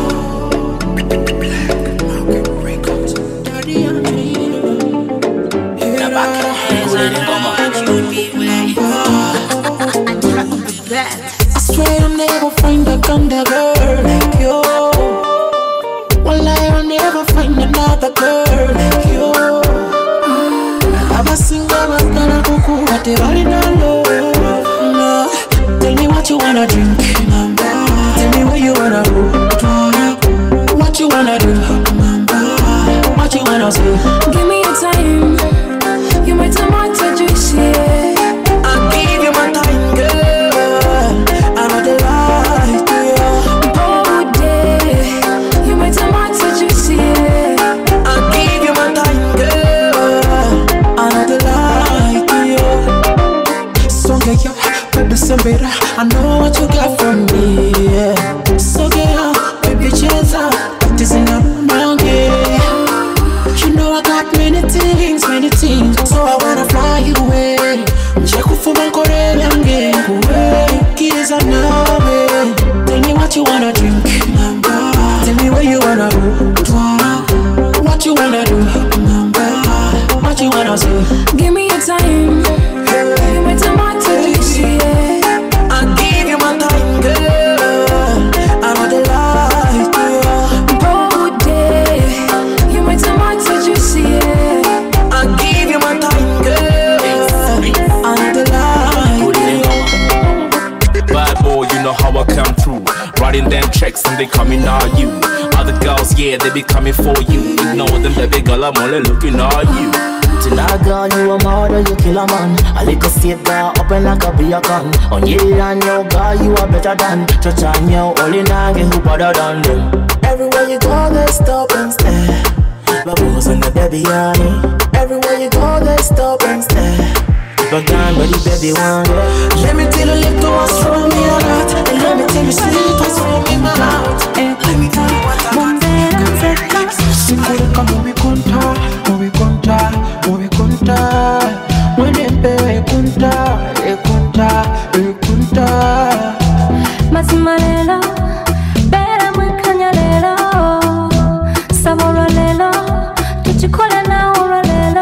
I swear I'll never find a kind of girl like you. Well, I'll never find another girl like you. I'm a single, I'm gonna go cool, but they're all in love. No, tell me what you wanna drink. Tell me where you wanna go. What you wanna do. What you wanna say. Give me your time. You might tell me what you say. I'll give you my time, girl. I'm not the light to you. Oh, day. You might tell me what you say. I'll give you my time, girl. I'm not the light to you. So get you, baby, some better. I know what you got from me. Yeah. So get you, baby, chase up. This is not my game. You know I got writing checks and they coming at you. Other girls, yeah, they be coming for you. Ignore them, baby girl, I'm only looking at you. Tonight, girl, you a murder, you kill a man. A little safe girl, open like a beer can. On you and your girl, you are better than. Touch on you, all in a get who better than them. Everywhere you go, they stop and stare. Bubbles and the baby honey. Everywhere you go, they stop and stare. But gone, but the baby one, yeah. Let me tell you, lift the ones from me a lot. And let me tell you, see it was from me my heart. Let me tell you what I want. Sikule kama wikunta, wikunta, wikunta. Mwenembe wikunta, wikunta, wikunta. Mazima lelo, bera mwekanya lelo. Sabolo lelo, tuchikole na uro lelo.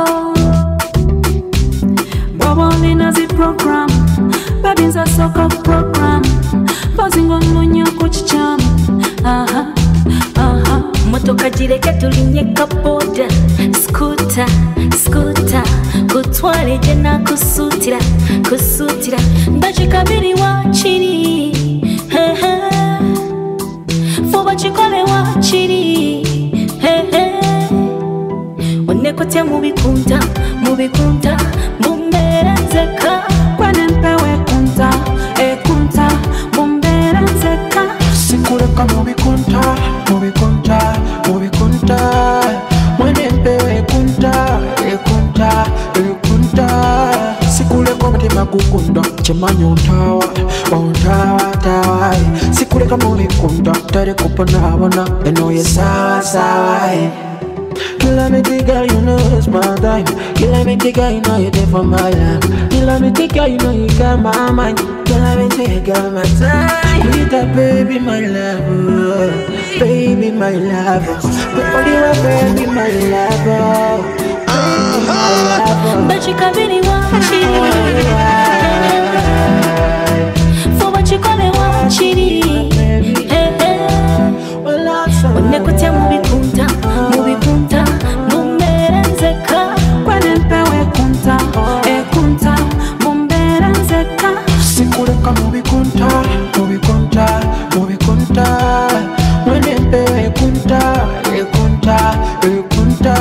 Baba nina zi program, babins a soca program. Buzzing on monyo kuchicham, aha, aha. Motoka jireke tulinye kapoda. Scooter, scooter. Kutwale jena kusutira, kusutira. Bachikabiri wa chini, he he. Fuba chikole wa chini, he he. Onekote mubikunta, mubikunta. Mumbera nzeka, kwanempewe kunta, e kunta. Mumbera nzeka. Sikule kama wikunta, wikunta, wikunta. Mwenembe kunta, e kunta, e kunta. Sikule kama tima kukunda, chemanyo untawa, untawa, tawa. Sikule kama wikunta, tere kupana wana, eno ye sawa, sawa. You let me think, girl, you know it's my time. You let me think, girl, you know you're there for my life. You let me think, girl, you know you got my mind. You let me think, you got my time. With that baby, my love, oh. Baby, my love, oh. Baby, my baby, my love, oh. Baby, my love, oh. But you can't really watch it. For what you call it, watch it. Onekote mubikunta, mubikunta. Mumbera nzeka, kwanempewe kunta, e kunta. Mumbera nzeka. Sikule kama mubikunta, mubikunta, mubikunta. Mwenempewe kunta, e kunta, e kunta.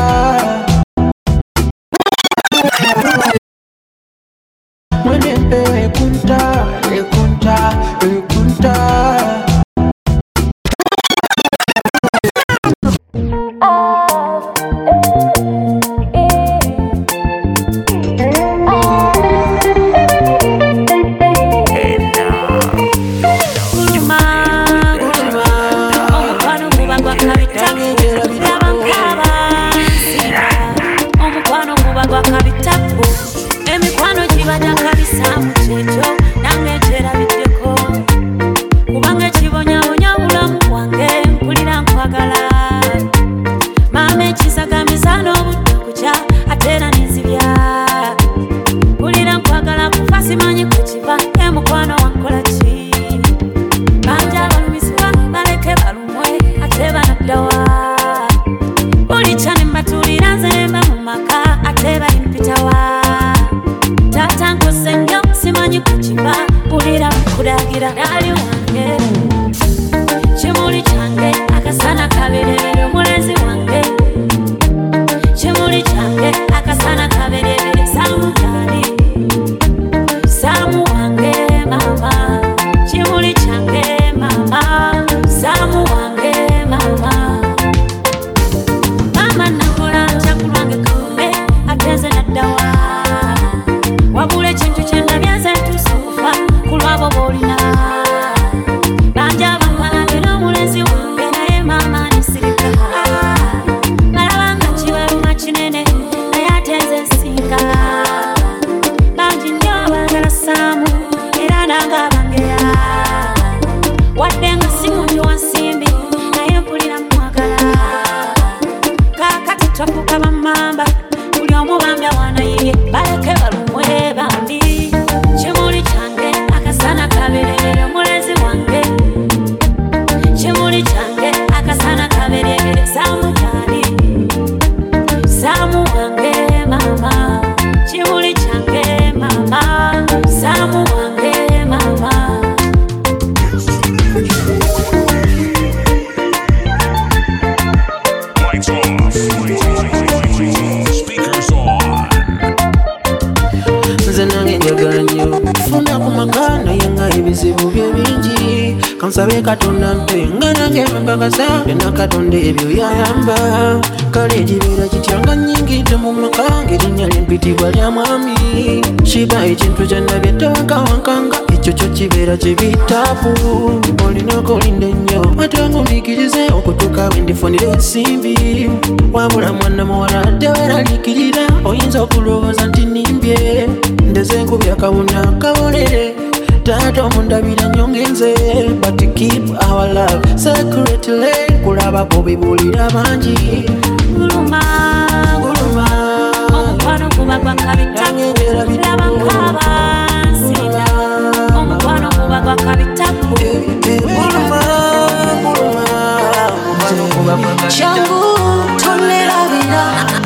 Mwenempewe kunta, e kunta, e kunta. Kubanga kibonya bonya bulamu wange mpulira nkwagala. Nsabe katonda mpe nga nange mpakasa byonna katonda ebyo yayamba kale ekibeera kityanga nnyingidde mu maka ng'erinnya ly'empitibwa lya mwami kiba ekintu kyandabye tewakawankanga ekyo kyo kibeera kibitaapu olinaku olinda ennyo ate ngumiikirize okutuuka we ndifunira ensimbi wabula mwana muwala adde weeraliikirira oyinza okulowooza nti nimbye ndeze nkubya kawuna kabolere taata omundabira nnyo ngenze but keep our love secretly kulabako bibuulira bangi guluma guluma omukwano guba gwa kabitaku laba nk'abansinda omukwano guba gwa kabitaku guluma guluma changu tolerabira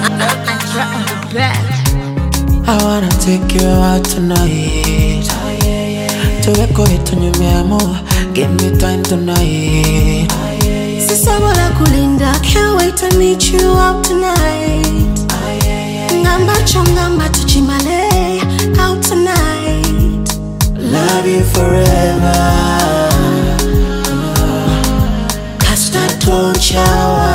I wanna take you out tonight tuweko etunyumyamo give me time tonight sisabola kulinda can't wait to meet you up tonight ngamba chongamba tuchimale out tonight love you forever cast that don't shower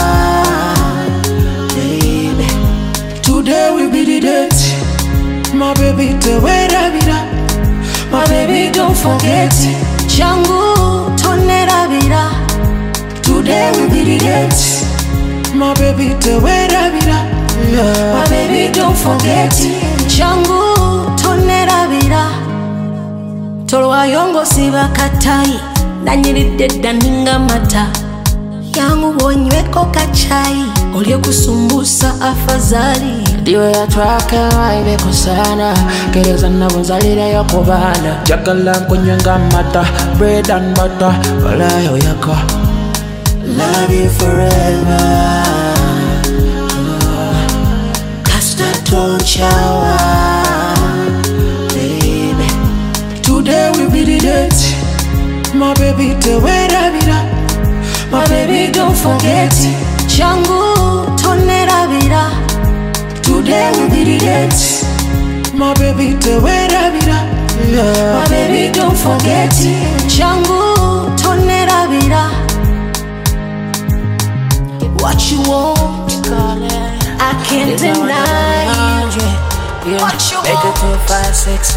baby today will be the date my baby tewerabira my baby don't forget changu tonerabira today will be the date my baby tewerabira my baby don't forget changu tonerabira tolwayongo siba katai nanyiridde dda ninga mata yangu bonyweko kachai olye kusumbusa afadhali diwe yatwake waibeko sana kereza nabunzalireyo ku baana jagala nkunywenga mata bread and butter olayo yako love you forever cast that don't shower baby today will be the date my baby tewerabira my baby don't forget changu tonerabira today will be the date my baby tewerabira my baby don't forget changu tonerabira what you want I can't deny what you want make it two five six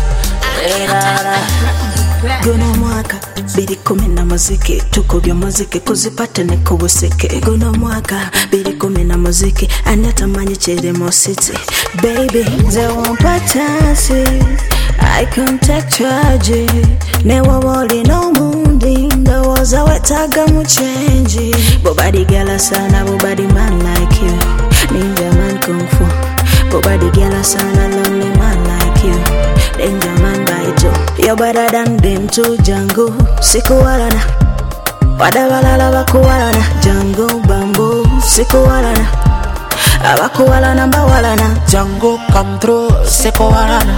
guno mwaka biri kumi na muziki tukubya muziki kuzipate ne kubusike guno mwaka biri kumi na muziki anatamanye kiremo city baby ze wampatasi I can take charge never worry no mundi ndawoza wetaga mu change bobadi gala sana bobadi man like you ninja man kung fu bobadi gala sana lonely man like you danger man by two you're better than them too Django sikuwalana wadabalala bakuwalana Django bambo sikuwalana abakuwalana mbawalana Django come through sikuwalana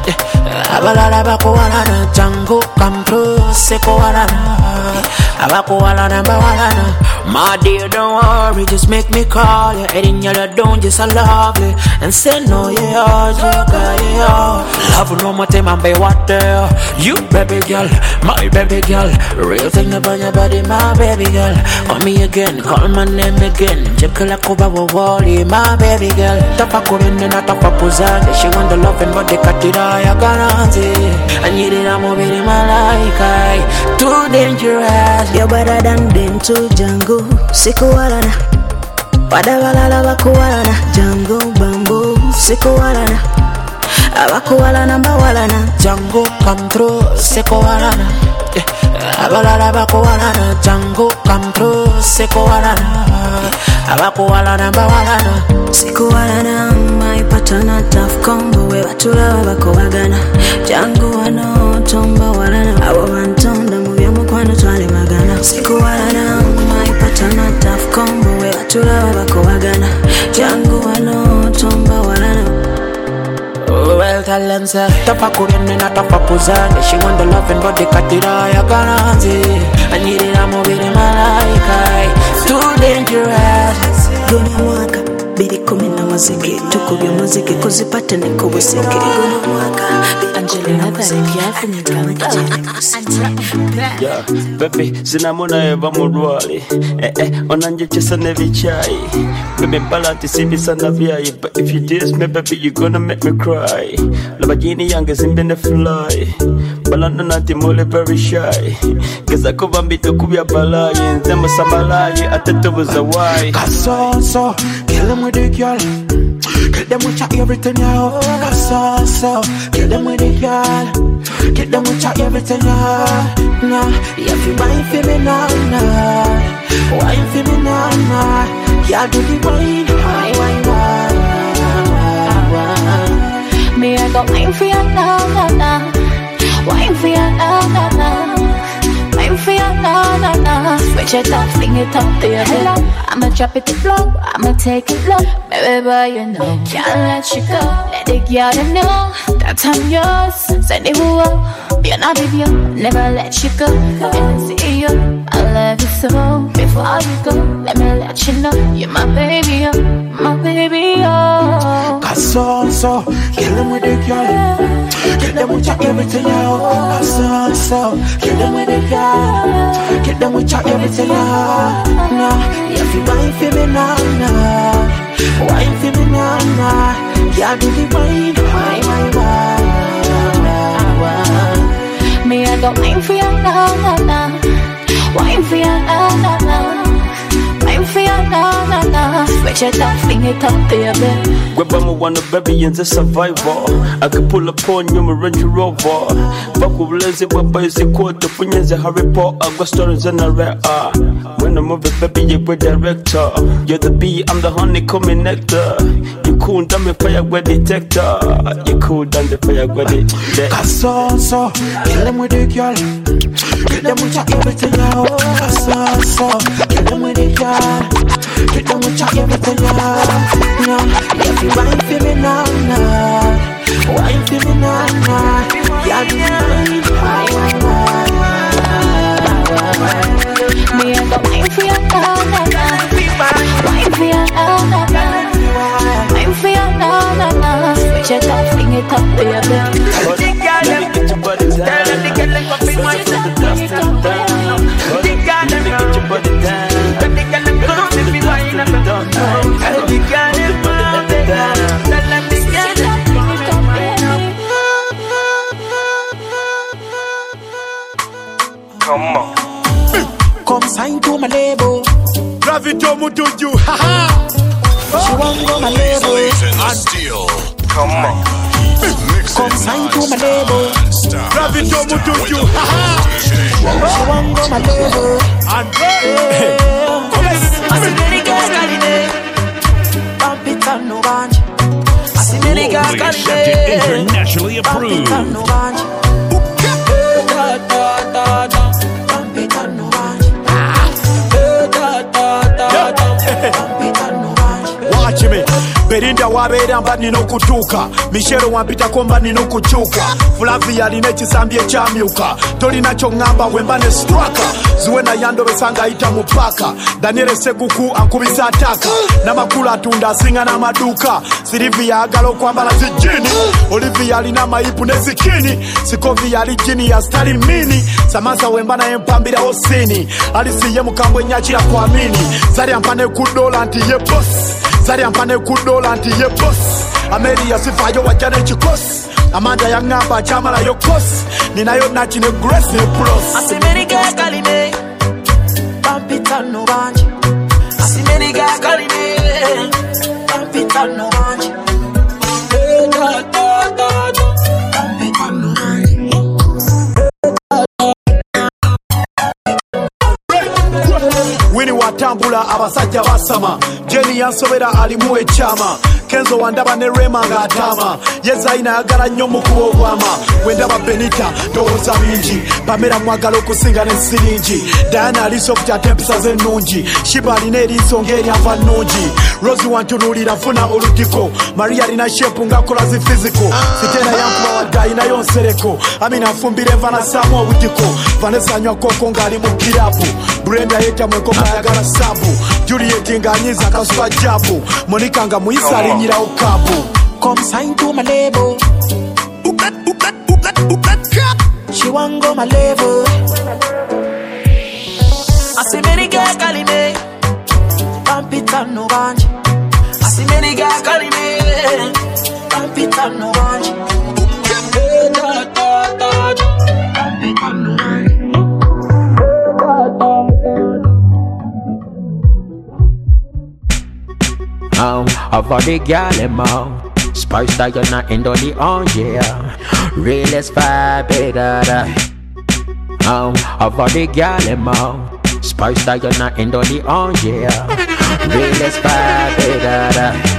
abalala bakuwalana Django come through sikuwalana abakuwalana mbawalana my dear don't worry just make me call you in your don't just a lovely and say no yeah yeah love no more time and be what there you baby girl my baby girl real thing about your body my baby girl call me again call my name again chekala kuba wali my baby girl tafakurinde na tafakuzane she want the love and body katira ya garanti anyirira mubiri malaika too dangerous you're better than them too Django sikuwalana wadabalala bakuwalana Django bambo sikuwalana abakuwalana mbawalana Django come through sikuwalana abalala bakuwalana Django come through sikuwalana abakuwalana mbawalana sikuwalana my partner tough combo we batulaba bakubagana Django wano tomba walana abo bantonda mu byomukwano twale magana sikuwalana my partner tough combo we batulaba bakubagana Django wano tomba walana well tell them say tafakurinde na tafakuzane she want the love and body katira ya garanti anyirira mubiri malaika too dangerous guno mwaka biri kumi na muziki tukubya muziki kuzipate ne kubusike guno mwaka Angelina muziki yafunika mujene musiti. Yeah, baby, sinamona eva mudwali. Eh eh, onanje chesa nevichai. Baby, balanti sibi sana vyai. But if you diss me, baby, you gonna make me cry. Labajini yange zimbene fly. Balanda nanti mole very shy. Geza kuva mbito kubya balaye. Nzema samalaye, atatubu za wai. Kasoso, kill them with the girl. Get them with your everything, yo. Kasoso, kill them with the girl. Get them with your everything, yo. Nah, if you wine for me now, nah. Wine for me now, nah. Yeah, do the wine, wine, wine, wine. Me, I got wine for you now, nah, nah. Wine for you now, nah, nah. Wine for you now, nah, nah. Switch it up, fling it up to your head. I'ma drop it low, I'ma take it low. Baby, boy, you know, can't let you go. Let it get you know that I'm yours. Send it up, you're not with you. Never let you go. Let me see you, I love you so. Before you go, let me let you know you're my baby, oh, my baby, oh. Kasoso, kill them with the girl. Get them with your everything, yo. Kasoso, kill them with the girl. Get them with your everything, yo. Nah, if you wine for me now, nah. Wine for me now, nah. Yeah, do the wine, wine, wine, wine. Me, I got wine for you now, nah, nah. Wine for you now, nah, nah. Wine for you now, nah, nah. Switch it up, fling it up to your bed. Grab wanna baby and the survivor. I can pull up on you, my Range Rover. Fuck with lazy, but by the quarter, Punya's a Harry Potter. I got stories and a rare R. When I move it, baby, you're a director. You're the bee, I'm the honeycomb nectar. You cool down the fire with detector. You cool down the fire with it. Kasoso, kill them with the girl. Get them with your everything, yo. Kasoso, kill them with the girl. Get them with your everything, yo. Nah, if you wine for me now, nah. Wine for me now, nah. Yeah, do wine, wine, wine, wine. Me, I got wine for you now, nah, nah. Wine for you now, nah, nah. Wine for you now, nah, nah. Switch it up, fling it up to your bed. Let me get your body down. Let me get your body down. Let me get your body down. Let me get your body down. Come on. Come sign to my label. Gravito Mutuju, haha. She won't go my label. And steal. Come on. Come sign to my label. Gravito Mutuju, haha. She won't go my label. And I see many girls got it. Bump it on no bunch. I see many girls got it. Internationally approved. Bump it on no bunch. Bump it on no bunch. Watch me. Berinda wabeera mba nina okutuuka Michero wampitako mba nina okukyuka Flavia alina ekisambye ekyamyuka Tolina ky'oŋŋamba bwe mba ne straka Zuwena yandobesa ng'ayita mu paaka Daniel Seguku ankubisa ataaka N'amakulu atunda asinga n'amaduuka Silivia agala okwambala zijini Olivia alina amayipu ne zikini Sikovia ali jini ya stali mini Samasa wemba naye mpambirawo sini Alisiye mukambwe nyakira kwamini Zari ampane ku dola nti ye boss Zari ampane ku dola nti ye boss Ameri yasifayo wajja n'ekikosi Amanda yaŋŋamba akyamalayo kosi Ninayo naki ne grace ne plus I see many girls calling me Bump it on no bunch I see many girls calling me Bump it on no bunch Bump it on no bunch Winnie watambula abasajja basama Jenny yansobera alimu ekyama Kenzo wandaba ne Rema ng'atama Yezaina yagala nnyo mukuba obwama Wendaba Benita ndowooza bingi Pamela mwagala okusinga n'ensiringi Diana alisofuti ate empisa ze nnungi Shiba alina eriiso ng'eryava nnungi Rosie wantunuulira funa olutiko Maria alina shepu ng'akola zi physical Sitena yankuba wadde ayinayo nsereko Amina afumbira enva nassaamu obutiko Vanessa anywa koko ng'ali mu kirapu Brenda yejja mu enkoko ayagala sabu Juliet ng'anyiza akasupa jabu Monica nga muyisa alinyirawo kabu Come sign to my label She want go my level. I see many girls calling me, pump it on no bunch. I see many girls calling me, pump it on no bunch. Pump it on no bunch. Um, over the girl, um, Spice that you're not into the orange, yeah. Realest vibe, bigger. Um, over the girl, um, Spice that you're not into the orange, yeah. Realest vibe, bigger.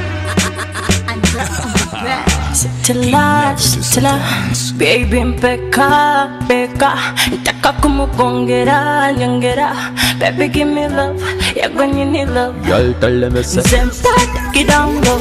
Sitila, sitila, baby mpeka, peka. Itaka kumupongera, nyongera. Baby give me love, yeah when you need love. Y'all tell them it's a Zempa, take it down low.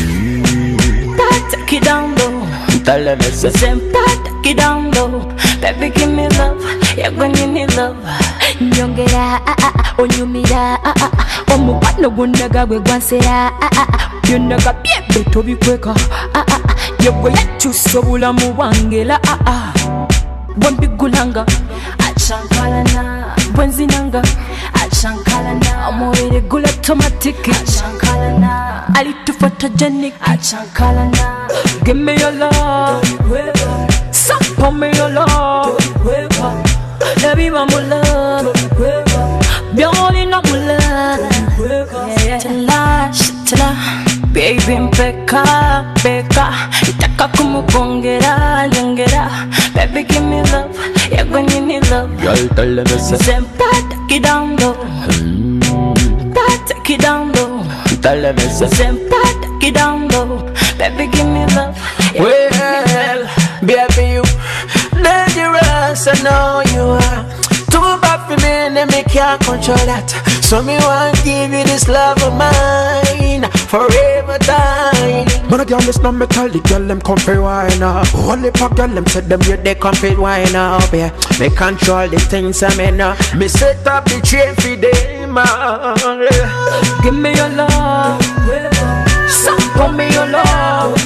Take it down low. Tell them it's a Zempa, take it down low. Baby give me love, yeah when you need love. Nyongera, ah ah, onyumira, ah ah. Omupano gundaga gwe gwansera, ah ah. Byonaga byebe tobikweka, ah ah. Yegwe yakyusa obulamu bwange la ah ah. Bwembigulanga achankalana, bwenzinanga achankalana, omubiri gula automatic achankalana, alitu photogenic achankalana. Give me your love, sample me your love, baby want my love, byoli na my love. Tala, tala. Baby mpeka, peka. Itaka kumupongera, nyongera. Baby give me love, yeah when you need love. Y'all tell them it's a Zempa, take it down low. Take it down low. Tell them it's a Zempa, take it down low. Baby give me love, yeah. Well, baby you dangerous, I know you are. Too bad for me and me can't control that. So me want give you this love of mine forever time. Man a girl listen me tell the girl them come fi wine up. Only for girl them said them yeah they come fi wine up. Yeah, me control the things I mean now. Me set up the chain for them. Give me your love, sample me your love.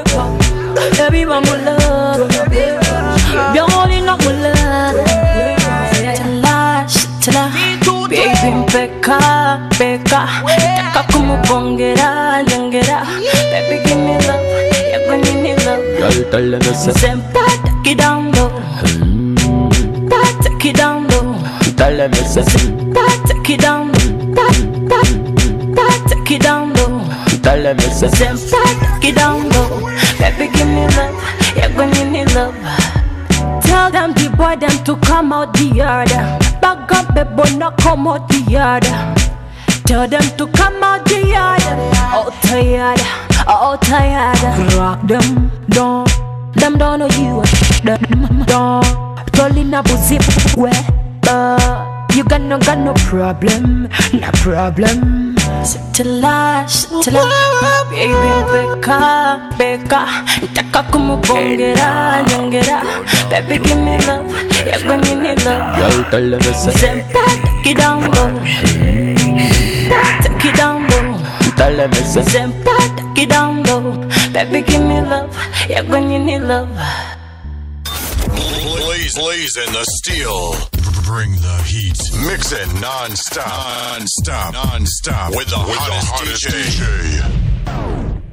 Baby want my love, byoli na my love. Tala, tala, baby mpeka, peka. Itaka kumupongera, nyongera. Baby give me love, yeah when you need love. Y'all tell them it's a Zempa, take it down low. Take it down low. Tell them it's a Take it down low. Take it down low. Tell them it's a Zempa, take it down low. Baby give me love, yeah when you need love. Tell them the boy them to come out the yard. Back up baby not come out the yard. Tell them to come out the yard. All tired, all tired. Rock them down, them don't know you. Them down, rolling up a zip where uh, you got no got no problem, no problem. Tala, tala, baby peka, peka. Itaka kumupongera, nyongera. Baby give me love, yeah when you need love. Y'all tell them it's a Zempa, take it down low. Take it down low. Tell them it's a Zempa, take it down low. Baby give me love, yeah when you need love. Blaze, blaze in the steel. Bring the heat. Mix it non-stop. Non-stop. Non-stop. With the, With hottest, the hottest D J. D J.